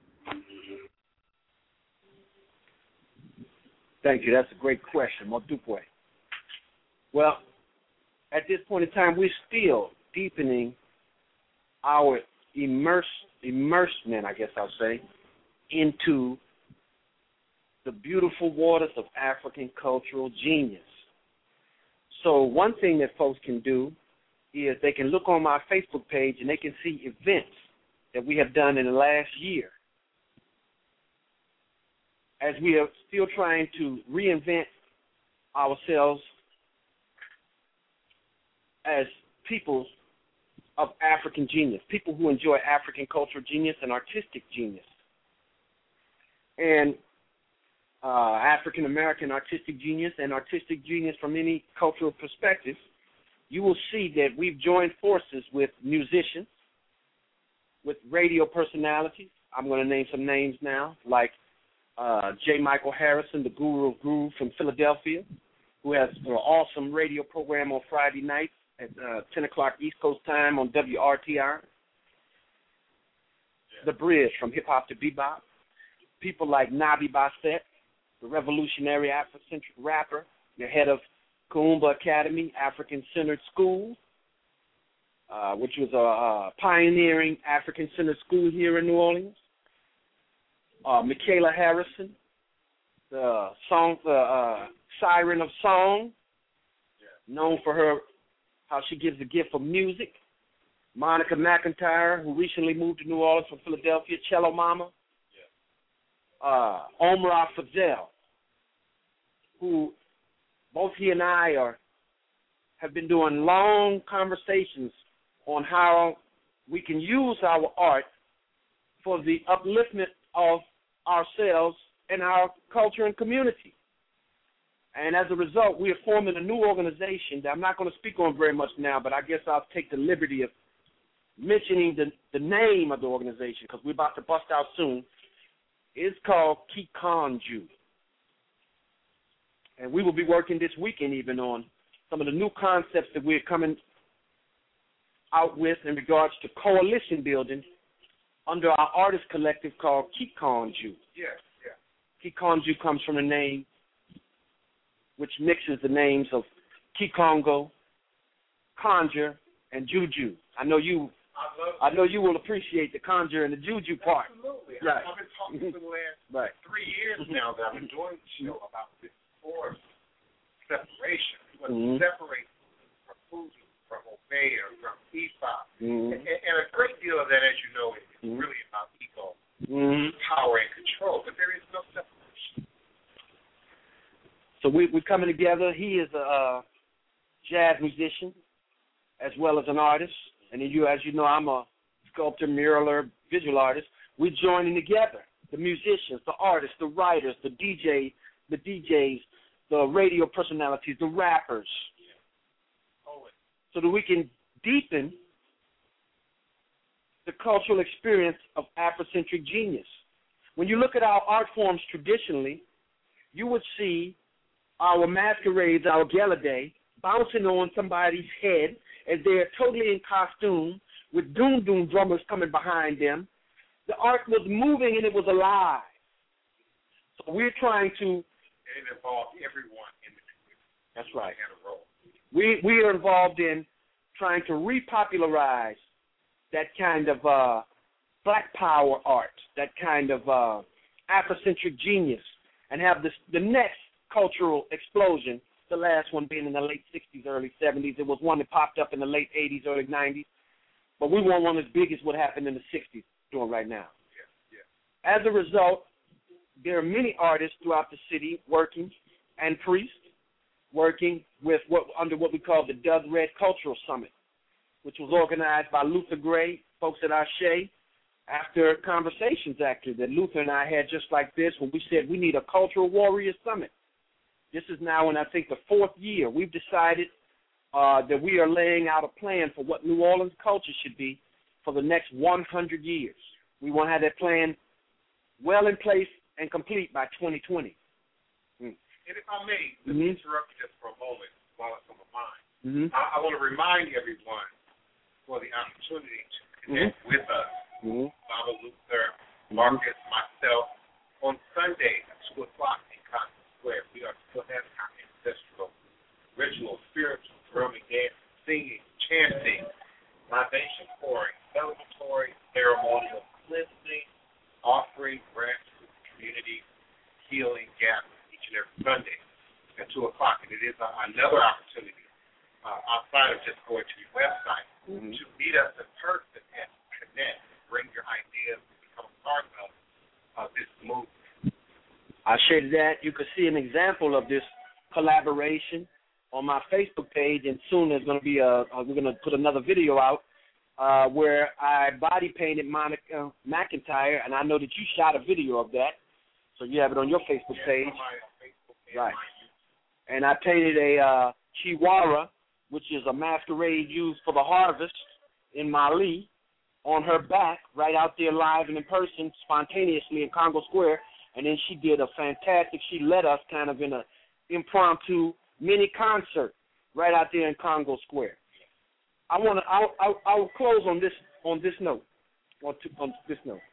Thank you. That's a great question. Modupe. Well, at this point in time, we're still deepening our immerse, immersement, I guess I'll say, into the beautiful waters of African cultural genius. So one thing that folks can do is they can look on my Facebook page and they can see events that we have done in the last year, as we are still trying to reinvent ourselves as people of African genius, people who enjoy African cultural genius and artistic genius. And uh, African-American artistic genius and artistic genius from any cultural perspective, you will see that we've joined forces with musicians, with radio personalities. I'm going to name some names now, like uh, J. Michael Harrison, the Guru of Groove from Philadelphia, who has an awesome radio program on Friday nights at uh, ten o'clock East Coast time on W R T R. The Bridge from Hip Hop to Bebop. People like Nabi Bassett, the revolutionary Afrocentric rapper, the head of Kuumba Academy, African-Centered School, uh, which was a, a pioneering African-Centered school here in New Orleans. Uh, Michaela Harrison, the song, the uh, Siren of Song, yeah. known for her, how she gives the gift of music. Monica McIntyre, who recently moved to New Orleans from Philadelphia, Cello Mama. Uh, Omar Fazell, who both he and I are have been doing long conversations on how we can use our art for the upliftment of ourselves and our culture and community. And as a result, we are forming a new organization that I'm not going to speak on very much now, but I guess I'll take the liberty of mentioning the, the name of the organization because we're about to bust out soon. It's called Kikonju. And we will be working this weekend even on some of the new concepts that we're coming out with in regards to coalition building under our artist collective called Kikonju. Yeah, yeah. Kikonju comes from a name which mixes the names of Kikongo, Conjure, and Juju. I know you I, I know you will appreciate the Conjure and the Juju part. Absolutely. Right. I've been talking for the last right. three years now that I've been doing the show about this forced separation. We want mm-hmm. to separate from Fuji, from Obeah, from Ifa. Mm-hmm. And, and a great deal of that, as you know, is mm-hmm. really about ego, mm-hmm. power, and control. But there is no separation. So we, we're coming together. He is a uh, jazz musician as well as an artist. And then you, as you know, I'm a sculptor, muraler, visual artist. We're joining together, the musicians, the artists, the writers, the D Js, the D Js, the radio personalities, the rappers, so that we can deepen the cultural experience of Afrocentric genius. When you look at our art forms traditionally, you would see our masquerades, our gala day, bouncing on somebody's head as they're totally in costume with doom-doom drummers coming behind them. The art was moving and it was alive. So we're trying to. And it involved everyone in the community. That's right. They had a role. We we are involved in trying to repopularize that kind of uh, Black Power art, that kind of uh, Afrocentric genius, and have this, the next cultural explosion. The last one being in the late sixties, early seventies. It was one that popped up in the late eighties, early nineties. But we want one as big as what happened in the sixties doing right now. Yeah, yeah. As a result, there are many artists throughout the city working, and priests working with what under what we call the Doug Red Cultural Summit, which was organized by Luther Gray, folks at Ashe, after conversations actually that Luther and I had just like this when we said we need a cultural warrior summit. This is now in, I think, the fourth year. We've decided uh, that we are laying out a plan for what New Orleans culture should be for the next one hundred years. We want to have that plan well in place and complete by twenty twenty. Mm. And if I may, let mm-hmm. me interrupt you just for a moment while it's on my mind. Mm-hmm. I, I want to remind everyone for the opportunity to connect mm-hmm. with us, mm-hmm. Baba Luther, Marcus, myself, on Sunday at two o'clock in Congress Square. We are still having our ancestral ritual, spiritual, drumming, dancing, singing, chanting, libation pouring, celebratory, ceremonial cleansing, offering, grants to the community, healing, gathering each and every Sunday at two o'clock. And it is a, another opportunity uh, outside of just going to your website mm-hmm. to meet us in person and connect, bring your ideas, and become a part of uh, this movement. I shared that. You could see an example of this collaboration on my Facebook page, and soon there's going to be a, uh, we're going to put another video out uh, where I body painted Monica McIntyre, and I know that you shot a video of that, so you have it on your Facebook yes, page. On my Facebook page. Right. And I painted a uh, Chihuahua, which is a masquerade used for the harvest in Mali, on her back, right out there live and in person, spontaneously in Congo Square. And then she did a fantastic, she led us kind of in an impromptu mini concert right out there in Congo Square. I want to, I'll, I'll, I'll close on this, on this note, on, to, on this note.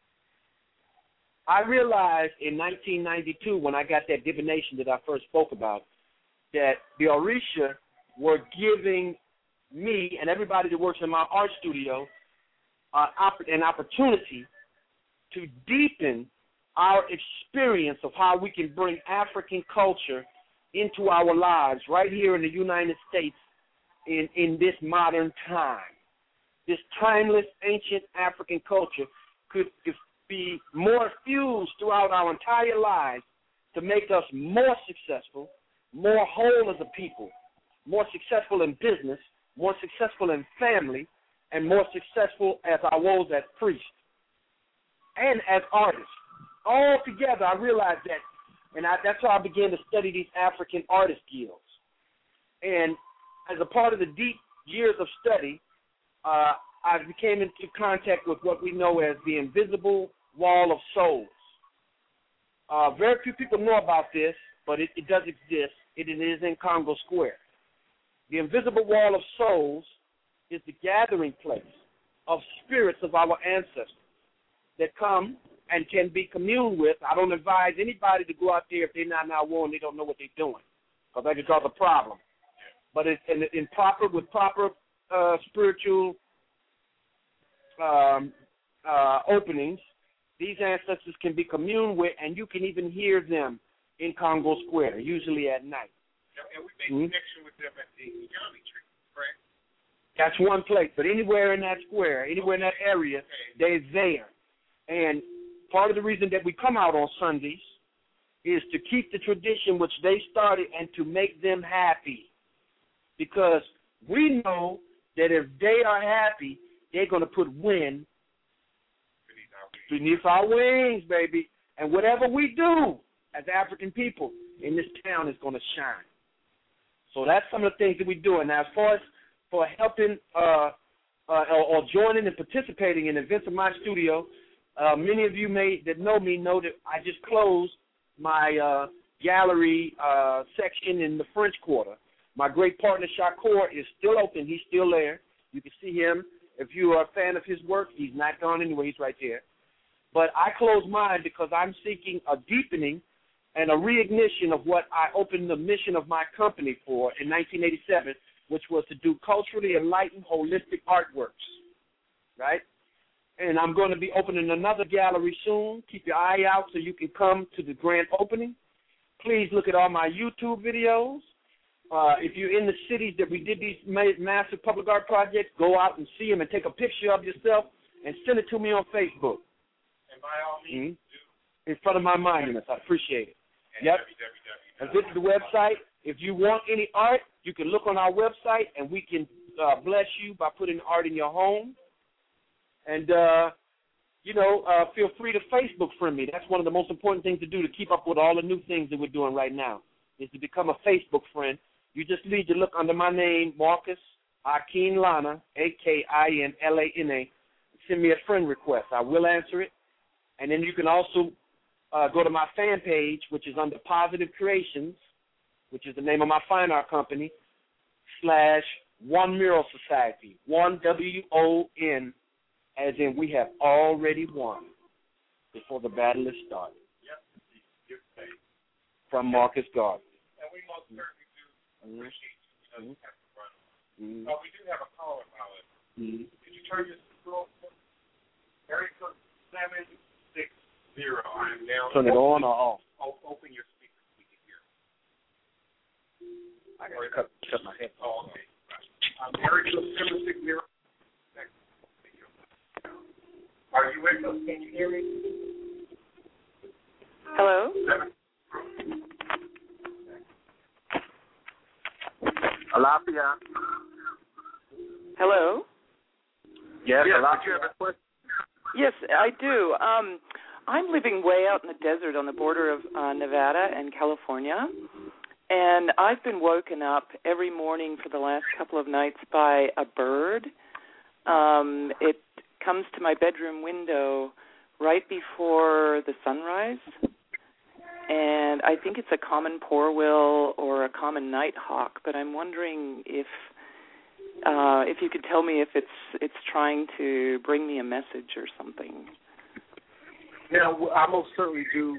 I realized in nineteen ninety-two when I got that divination that I first spoke about, that the Orisha were giving me and everybody that works in my art studio uh, an opportunity to deepen our experience of how we can bring African culture into our lives right here in the United States in, in this modern time. This timeless, ancient African culture could be more fused throughout our entire lives to make us more successful, more whole as a people, more successful in business, more successful in family, and more successful as our roles as priests and as artists. All together, I realized that, and I, that's how I began to study these African artist guilds. And as a part of the deep years of study, uh, I became into contact with what we know as the invisible wall of souls. Uh, very few people know about this, but it, it does exist. It, it is in Congo Square. The invisible wall of souls is the gathering place of spirits of our ancestors that come and can be communed with. I don't advise anybody to go out there if they're not now warned, they don't know what they're doing, because that could cause a problem. But it's in, in proper, with proper uh, spiritual um, uh, openings, these ancestors can be communed with, and you can even hear them in Congo Square, usually at night. And we make mm-hmm. connection with them at the Yami Tree, correct? That's one place, but anywhere in that square, anywhere in that area, okay. They're there. And part of the reason that we come out on Sundays is to keep the tradition which they started and to make them happy. Because we know that if they are happy, they're going to put wind beneath our wings, baby. And whatever we do as African people in this town is going to shine. So that's some of the things that we're doing. Now, as far as for helping uh, uh, or, or joining and participating in events in my studio, uh, many of you may that know me know that I just closed my uh, gallery uh, section in the French Quarter. My great partner, Shakur, is still open. He's still there. You can see him. If you are a fan of his work, he's not gone anywhere. He's right there. But I close mine because I'm seeking a deepening and a reignition of what I opened the mission of my company for in nineteen eighty-seven, which was to do culturally enlightened, holistic artworks, right? And I'm going to be opening another gallery soon. Keep your eye out so you can come to the grand opening. Please look at all my YouTube videos. Uh, if you're in the cities that we did these ma- massive public art projects, go out and see them and take a picture of yourself and send it to me on Facebook. And by all means, mm-hmm. in front of my monuments. I appreciate it. Yep. And visit the website. If you want any art, you can look on our website, and we can uh, bless you by putting art in your home. And, uh, you know, uh, feel free to Facebook friend me. That's one of the most important things to do to keep up with all the new things that we're doing right now, is to become a Facebook friend. You just need to look under my name, Marcus Akinlana, A K I N L A N A. Send me a friend request. I will answer it. And then you can also uh, go to my fan page, which is under Positive Creations, which is the name of my fine art company, slash One Mural Society, one W O N, as in we have already won before the battle is started. Yep. From Marcus Gardner. And we most certainly do appreciate you. You know, you have to run. Mm-hmm. Uh, we do have a caller, Howard. Mm-hmm. Did you turn your scroll? Area code seven six zero. I am now. Turn it on or off? Oh, open your speaker so we can hear. I got to cut, cut my head. Oh, okay. Um, area code seven six zero. Are you with us? Can you hear me? Hello? Alapia. Hello? Yes, yes Alapia. You have a question? Yes, I do. Um, I'm living way out in the desert on the border of uh, Nevada and California, and I've been woken up every morning for the last couple of nights by a bird. Um, it comes to my bedroom window right before the sunrise, and I think it's a common porwheel or a common nighthawk, but I'm wondering if uh, if you could tell me if it's it's trying to bring me a message or something. Yeah, I most certainly do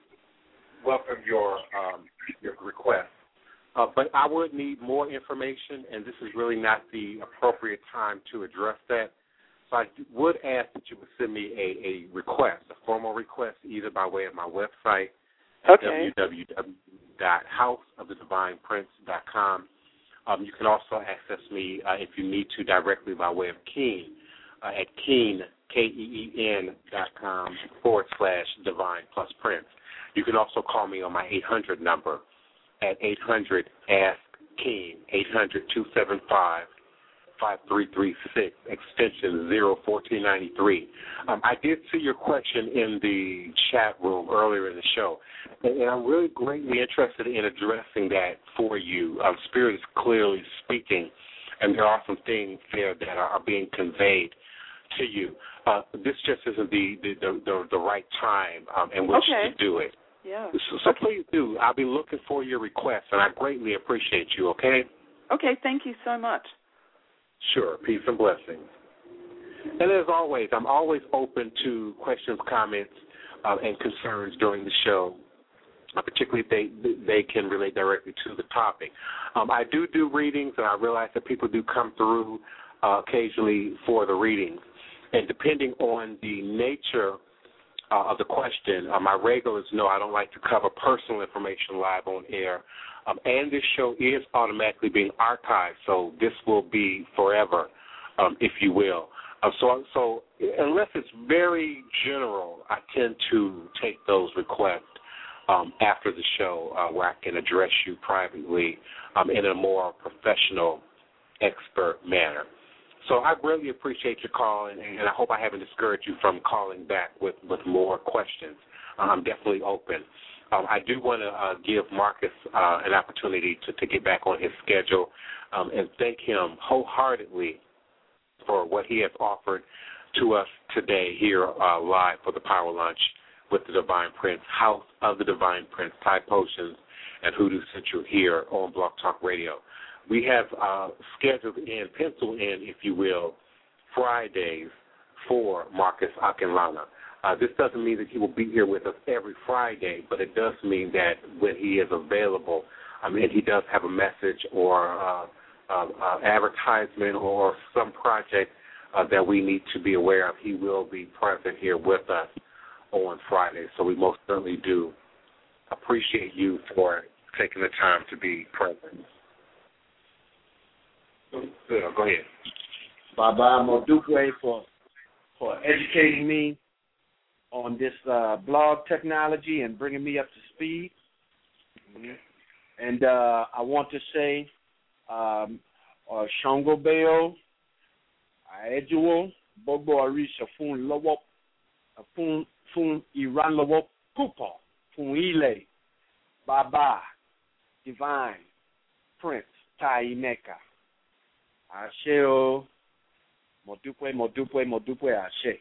welcome your um, your request, uh, but I would need more information, and this is really not the appropriate time to address that. So I would ask that you would send me a, a request, a formal request, either by way of my website, Okay. w w w dot house of the divine prince dot com. Um, you can also access me, uh, if you need to, directly by way of Keen uh, at Keen, K E E N dot com forward slash divine plus prince. You can also call me on my eight hundred number at eight hundred ask Keen, eight hundred two seven five five three three six, extension zero fourteen ninety-three. Um, I did see your question in the chat room earlier in the show, and, and I'm really greatly interested in addressing that for you. Um, Spirit is clearly speaking, and there are some things there that are, are being conveyed to you. Uh, this just isn't the the, the, the, the right time um, in which Okay. to do it. Yeah. So, so Okay. please do. I'll be looking for your request, and I greatly appreciate you, okay? Okay, thank you so much. Sure. Peace and blessings. And as always, I'm always open to questions, comments, uh, and concerns during the show, uh, particularly if they they can relate directly to the topic. Um, I do do readings, and I realize that people do come through uh, occasionally for the readings. And depending on the nature uh, of the question, uh, my regulars know I don't like to cover personal information live on air. Um, and this show is automatically being archived, so this will be forever, um, if you will. Uh, so, so unless it's very general, I tend to take those requests um, after the show uh, where I can address you privately um, in a more professional, expert manner. So I really appreciate your call, and, and I hope I haven't discouraged you from calling back with, with more questions. Uh, I'm definitely open. Um, I do want to uh, give Marcus uh, an opportunity to, to get back on his schedule um, and thank him wholeheartedly for what he has offered to us today here uh, live for the Power Lunch with the Divine Prince, House of the Divine Prince, Thai Potions, and Hoodoo Central here on Blog Talk Radio. We have uh, scheduled in, penciled in, if you will, Fridays for Marcus Akinlana. Uh, this doesn't mean that he will be here with us every Friday, but it does mean that when he is available, I mean, he does have a message or uh, uh, uh, advertisement or some project uh, that we need to be aware of, he will be present here with us on Friday. So we most certainly do appreciate you for taking the time to be present. Good. Go ahead. Baba Modukwe for for educating me on this uh, blog technology and bringing me up to speed. Mm-hmm. And uh, I want to say, um, uh, Shango Bell, Aeduo, Bobo Arisha Fun Lowop, Fun Fun Iran Lowop, Pupa, Fun Ile, Baba, Divine, Prince, Tai Mecca, Asheo, Modupwe, Modupwe, Modupwe, Ashe.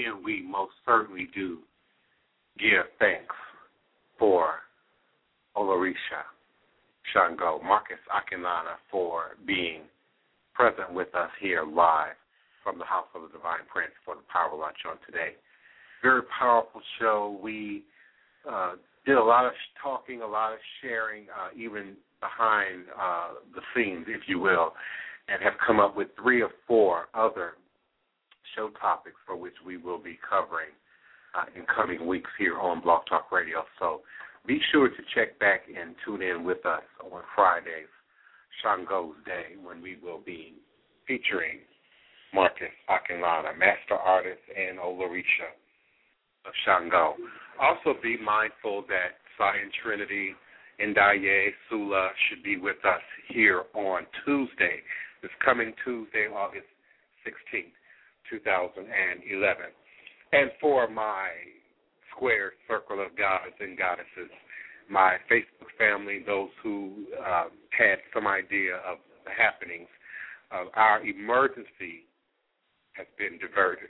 again, we most certainly do give thanks for Olarisha Shango, Marcus Akinlana, for being present with us here live from the House of the Divine Prince for the Power Lunch on today. Very powerful show. We uh, did a lot of talking, a lot of sharing, uh, even behind uh, the scenes, if you will, and have come up with three or four other show topics for which we will be covering uh, in coming weeks here on Blog Talk Radio. So be sure to check back and tune in with us on Fridays, Shango's Day, when we will be featuring Marcus Akinlana, master artist, and Olarisha of Shango. Also be mindful that Zion Trinity, Ndaye, Sula should be with us here on Tuesday, this coming Tuesday, August sixteenth, two thousand eleven. And for my square circle of gods and goddesses, my Facebook family, those who uh, had some idea of the happenings, uh, our emergency has been diverted.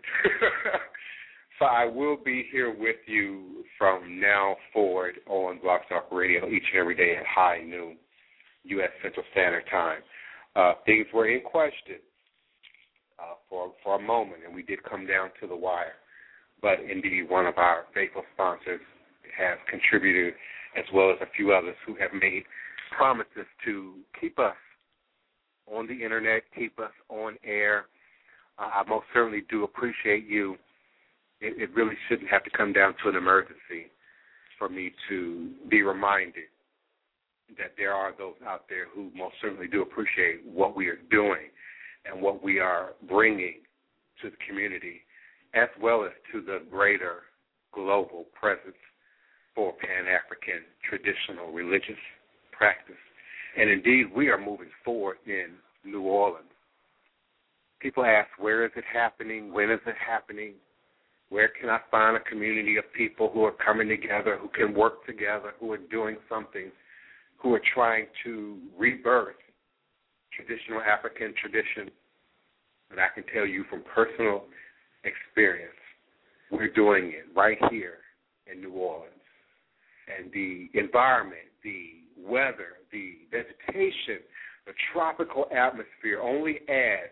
So I will be here with you from now forward on Blog Talk Radio each and every day at high noon, U S Central Standard Time. Uh, things were in question uh, for, for a moment, and we did come down to the wire. But indeed, one of our faithful sponsors has contributed, as well as a few others who have made promises to keep us on the Internet, keep us on air. Uh, I most certainly do appreciate you. It, it really shouldn't have to come down to an emergency for me to be reminded that there are those out there who most certainly do appreciate what we are doing and what we are bringing to the community, as well as to the greater global presence for Pan-African traditional religious practice. And indeed, we are moving forward in New Orleans. People ask, where is it happening? When is it happening? Where can I find a community of people who are coming together, who can work together, who are doing something, who are trying to rebirth traditional African tradition? And I can tell you from personal experience, we're doing it right here in New Orleans. And the environment, the weather, the vegetation, the tropical atmosphere only adds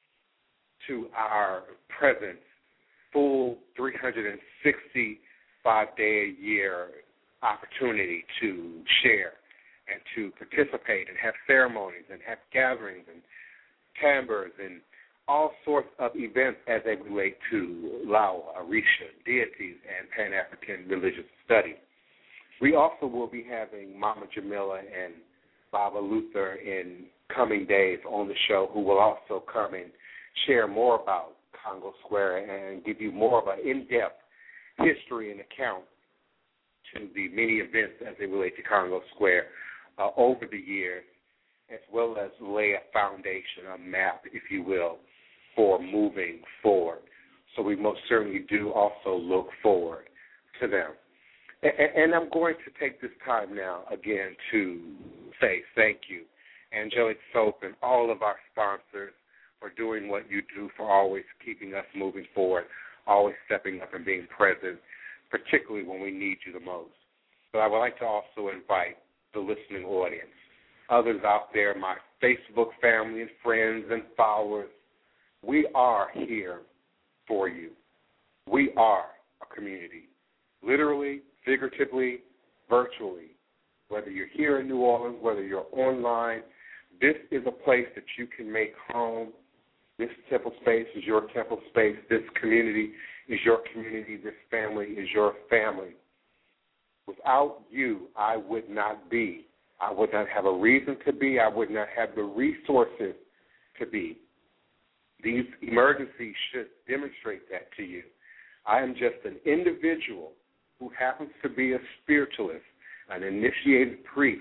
to our present full three hundred sixty-five day a year opportunity to share and to participate and have ceremonies and have gatherings and timbres and all sorts of events as they relate to Lao, Orisha, deities, and Pan-African religious study. We also will be having Mama Jamila and Baba Luther in coming days on the show, who will also come and share more about Congo Square and give you more of an in-depth history and account to the many events as they relate to Congo Square uh, over the years, as well as lay a foundation, a map, if you will, for moving forward. So we most certainly do also look forward to them. And, and I'm going to take this time now, again, to say thank you, Angelic Soap and all of our sponsors, for doing what you do, for always keeping us moving forward, always stepping up and being present, particularly when we need you the most. So I would like to also invite the listening audience, others out there, my Facebook family and friends and followers. We are here for you. We are a community, literally, figuratively, virtually. Whether you're here in New Orleans, whether you're online, this is a place that you can make home. This temple space is your temple space. This community is your community. This family is your family. Without you, I would not be. I would not have a reason to be. I would not have the resources to be. These emergencies should demonstrate that to you. I am just an individual who happens to be a spiritualist, an initiated priest,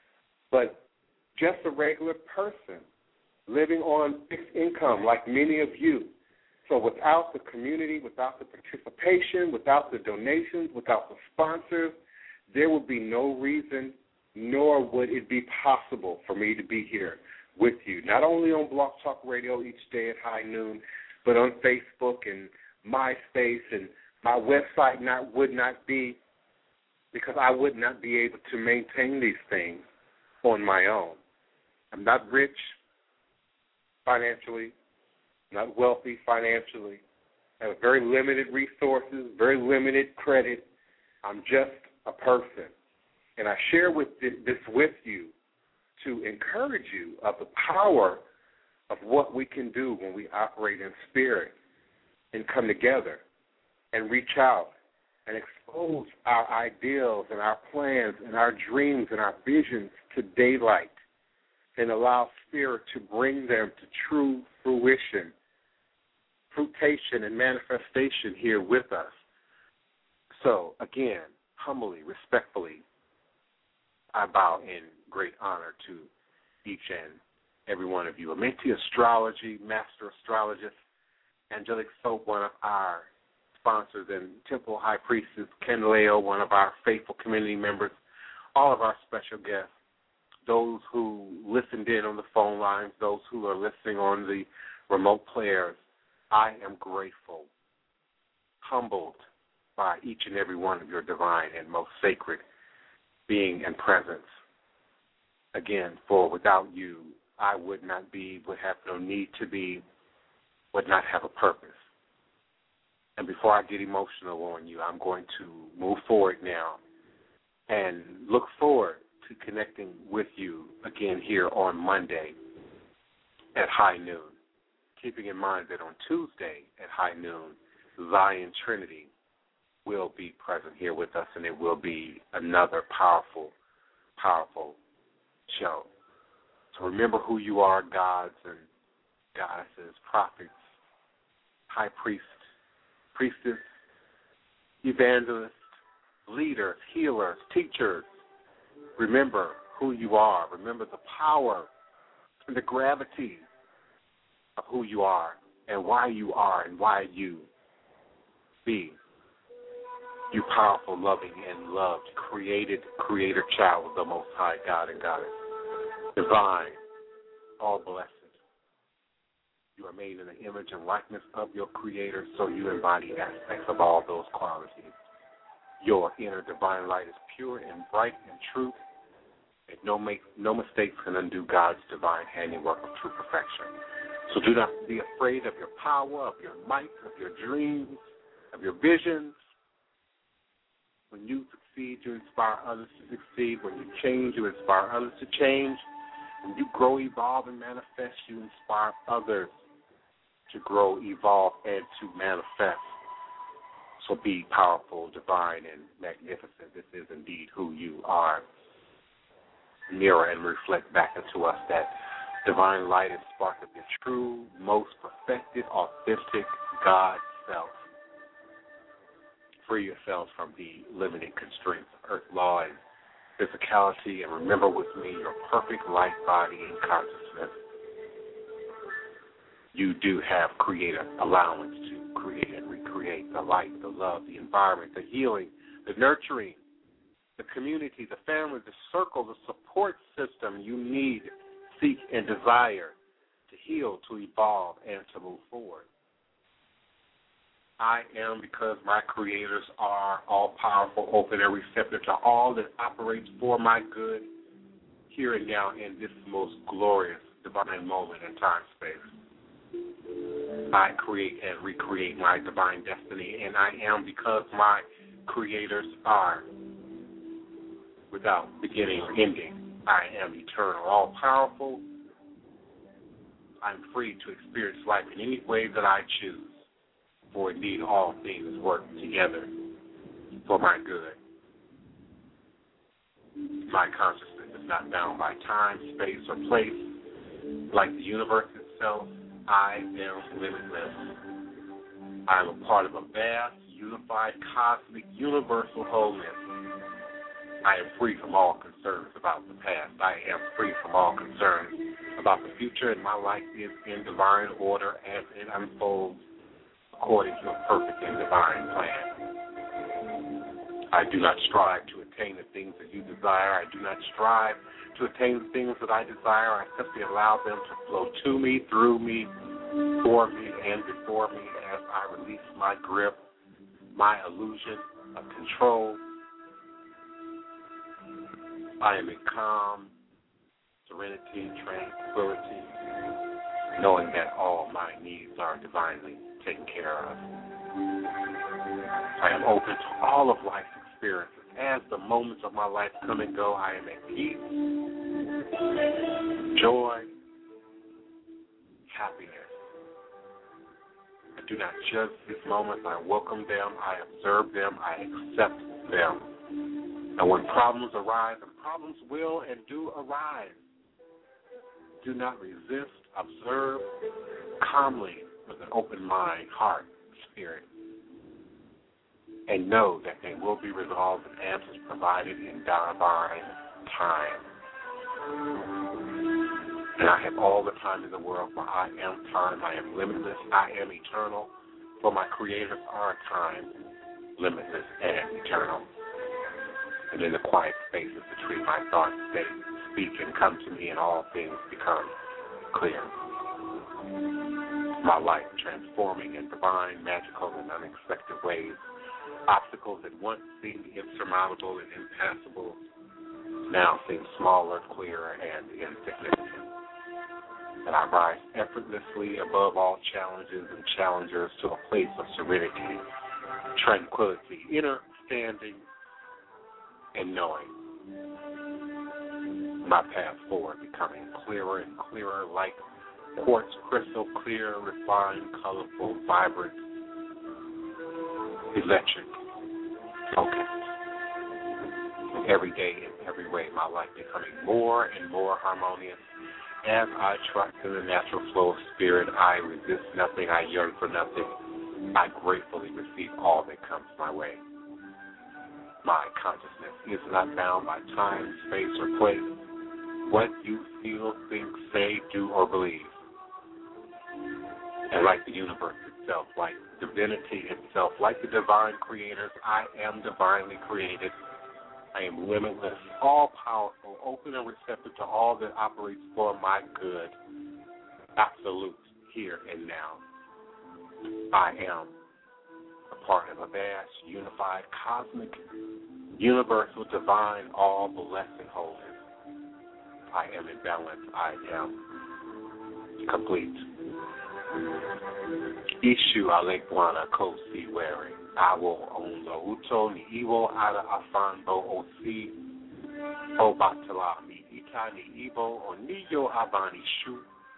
but just a regular person living on fixed income like many of you. So without the community, without the participation, without the donations, without the sponsors, there would be no reason, nor would it be possible for me to be here with you, not only on Blog Talk Radio each day at high noon, but on Facebook and MySpace and my website not would not be, because I would not be able to maintain these things on my own. I'm not rich financially, not wealthy financially. I have very limited resources, very limited credit. I'm just a person. And I share with this with you to encourage you of the power of what we can do when we operate in spirit and come together and reach out and expose our ideals and our plans and our dreams and our visions to daylight and allow spirit to bring them to true fruition, fruitation and manifestation here with us. So, again, humbly, respectfully, I bow in great honor to each and every one of you. Amenti Astrology, Master Astrologist, Angelic Soap, one of our sponsors, and Temple High Priestess Ken Leo, one of our faithful community members, all of our special guests, those who listened in on the phone lines, those who are listening on the remote players. I am grateful, humbled by each and every one of your divine and most sacred being and presence. Again, for without you, I would not be, would have no need to be, would not have a purpose. And before I get emotional on you, I'm going to move forward now and look forward to connecting with you again here on Monday at high noon. Keeping in mind that on Tuesday at high noon, Zion Trinity will be present here with us, and it will be another powerful, powerful show. So remember who you are, gods and goddesses, prophets, high priest, priestess, evangelists, leaders, healers, teachers. Remember who you are. Remember the power and the gravity of who you are and why you are and why you be. You powerful, loving, and loved, created, creator, child of the Most High God and Goddess. Divine, all blessed. You are made in the image and likeness of your Creator, so you embody aspects of all those qualities. Your inner divine light is pure and bright and true, and no, make, no mistakes can undo God's divine handiwork of true perfection. So do not be afraid of your power, of your might, of your dreams, of your visions. When you succeed, you inspire others to succeed. When you change, you inspire others to change. When you grow, evolve, and manifest, you inspire others to grow, evolve, and to manifest. So be powerful, divine, and magnificent. This is indeed who you are. Mirror and reflect back into us that divine light and spark of your true, most perfected, authentic God self. Free yourselves from the limiting constraints of earth law and physicality, and remember with me your perfect light, body, and consciousness. You do have creative allowance to create and recreate the light, the love, the environment, the healing, the nurturing, the community, the family, the circle, the support system you need, seek, and desire to heal, to evolve, and to move forward. I am because my creators are all-powerful, open, and receptive to all that operates for my good here and now in this most glorious divine moment in time-space. I create and recreate my divine destiny, and I am because my creators are without beginning or ending. I am eternal, all-powerful. I'm free to experience life in any way that I choose. For indeed all things work together for my good. My consciousness is not bound by time, space, or place. Like the universe itself, I am limitless. I am a part of a vast, unified, cosmic, universal wholeness. I am free from all concerns about the past. I am free from all concerns about the future, and my life is in divine order as it unfolds according to a perfect and divine plan. I do not strive to attain the things that you desire. I do not strive to attain the things that I desire. I simply allow them to flow to me, through me, for me and before me as I release my grip, my illusion of control. I am in calm, serenity, tranquility, knowing that all my needs are divinely taken care of. I am open to all of life's experiences. As the moments of my life come and go, I am at peace, joy, happiness. I do not judge these moments. I welcome them. I observe them. I accept them. And when problems arise, and problems will and do arise, do not resist. Observe calmly with an open mind, heart, spirit, and know that they will be resolved and answers provided in divine time. And I have all the time in the world, for I am time. I am limitless. I am eternal, for my creators are time, limitless, and eternal. And in the quiet spaces between my thoughts, they speak and come to me, and all things become clear. My life transforming in divine, magical, and unexpected ways. Obstacles that once seemed insurmountable and impassable now seem smaller, clearer, and insignificant. And I rise effortlessly above all challenges and challengers to a place of serenity, tranquility, inner standing, and knowing. My path forward becoming clearer and clearer, like quartz crystal clear, refined, colorful, vibrant, electric, focused. Every day in every way, my life becoming more and more harmonious. As I trust in the natural flow of spirit, I resist nothing, I yearn for nothing. I gratefully receive all that comes my way. My consciousness is not bound by time, space, or place. What you feel, think, say, do, or believe. And like the universe itself, like divinity itself, like the divine creators, I am divinely created. I am limitless, all-powerful, open and receptive to all that operates for my good. Absolute, here and now. I am a part of a vast, unified, cosmic, universal, divine, all-blessed wholeness. I am in balance. I am complete. Ishu Alekwana Kosi wearing. Awo on Lauto ni Iwo Ada Afando Osi Obatala ni Ita ni Ibo or Niyo Abani Shu.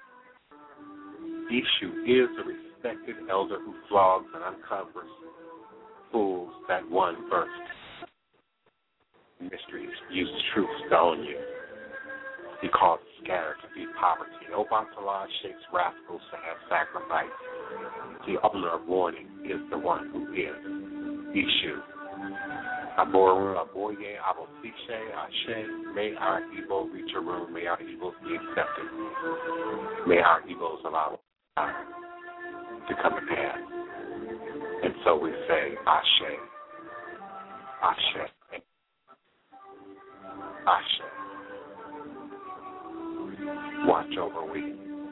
Ishu is the respected elder who flogs and uncovers fools that one first. Mysteries use truth to own you. He calls scattered to be poverty. Obatala shapes rascals to have sacrifice. The owner of warning is the one who is Ishu. Aboru, Aboye, Abosiche, Ashe, may our evil reach a room, may our evils be accepted. May our evils allow us to come to pass. And so we say, Ashe, Ashe, Ashe. Watch over we.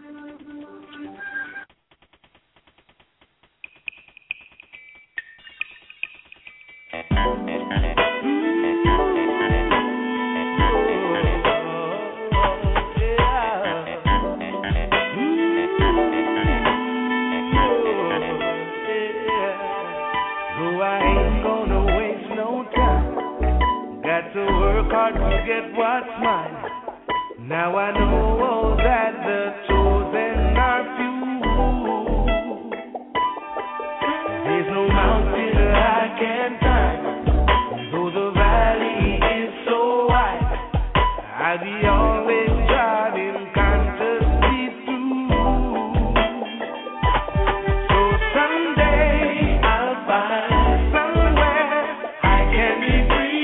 Hard to get what's mine. Now I know that the chosen are few. There's no mountain I can't climb, though the valley is so wide. I'll be always driving consciously through. So someday I'll find somewhere I can be free.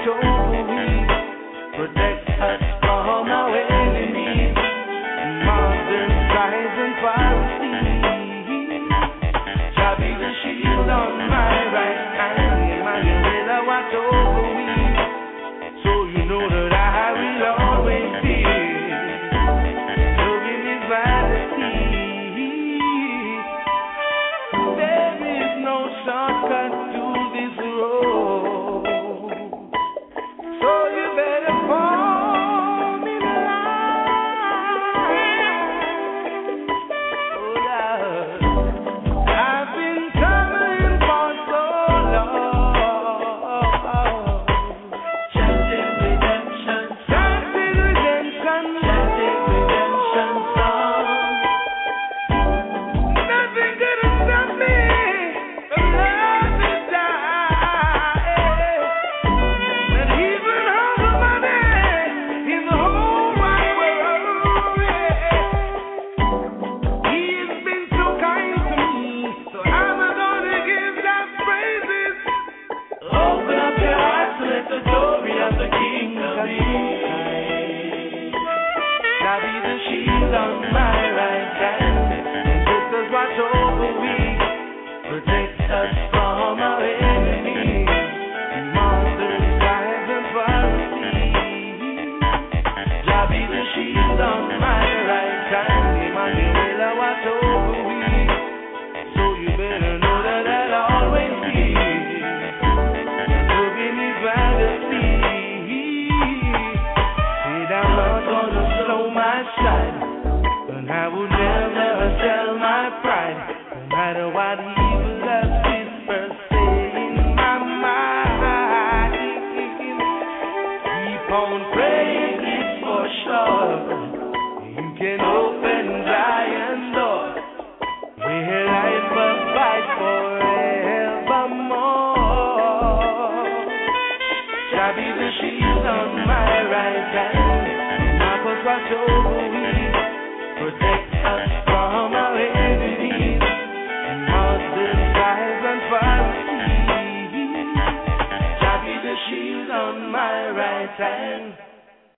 over we, protect us from our enemies, modern skies and policies. Shall be the shield on my right hand, Emmanuel, watch over we, so you know that I will always be. So give me vanity. There is no shortcut to this road, so you better fall in line. Oh, Lord. I've been traveling for so long. Chanting redemption, chanting redemption, chanting redemption song. Nothing could have stopped me from love this time. And even all the money in the whole wide world, yeah. He has been so kind to me, so I'm gonna give that praises. Open up your hearts and let the glory of the King come in. Shall be the shield on my right hand, and sisters watch over we, protect us from our enemies, monsters, giants, and pharisees. Shall be the shield on my right hand, Emmanuel, watch over we, so you better know that I'll always be. So give me vanity. Said I'm not gonna slow my stride, and I will never sell my pride, no matter what evil has whispered say in my mind. Keep on praying, it's for sure. You can open Zion's door, where life will fight forevermore. Shall be the shield on my right hand, Marcos watch over we, protect us from our enemies, monsters, skies and pharisees. Shall be the shield on my right hand,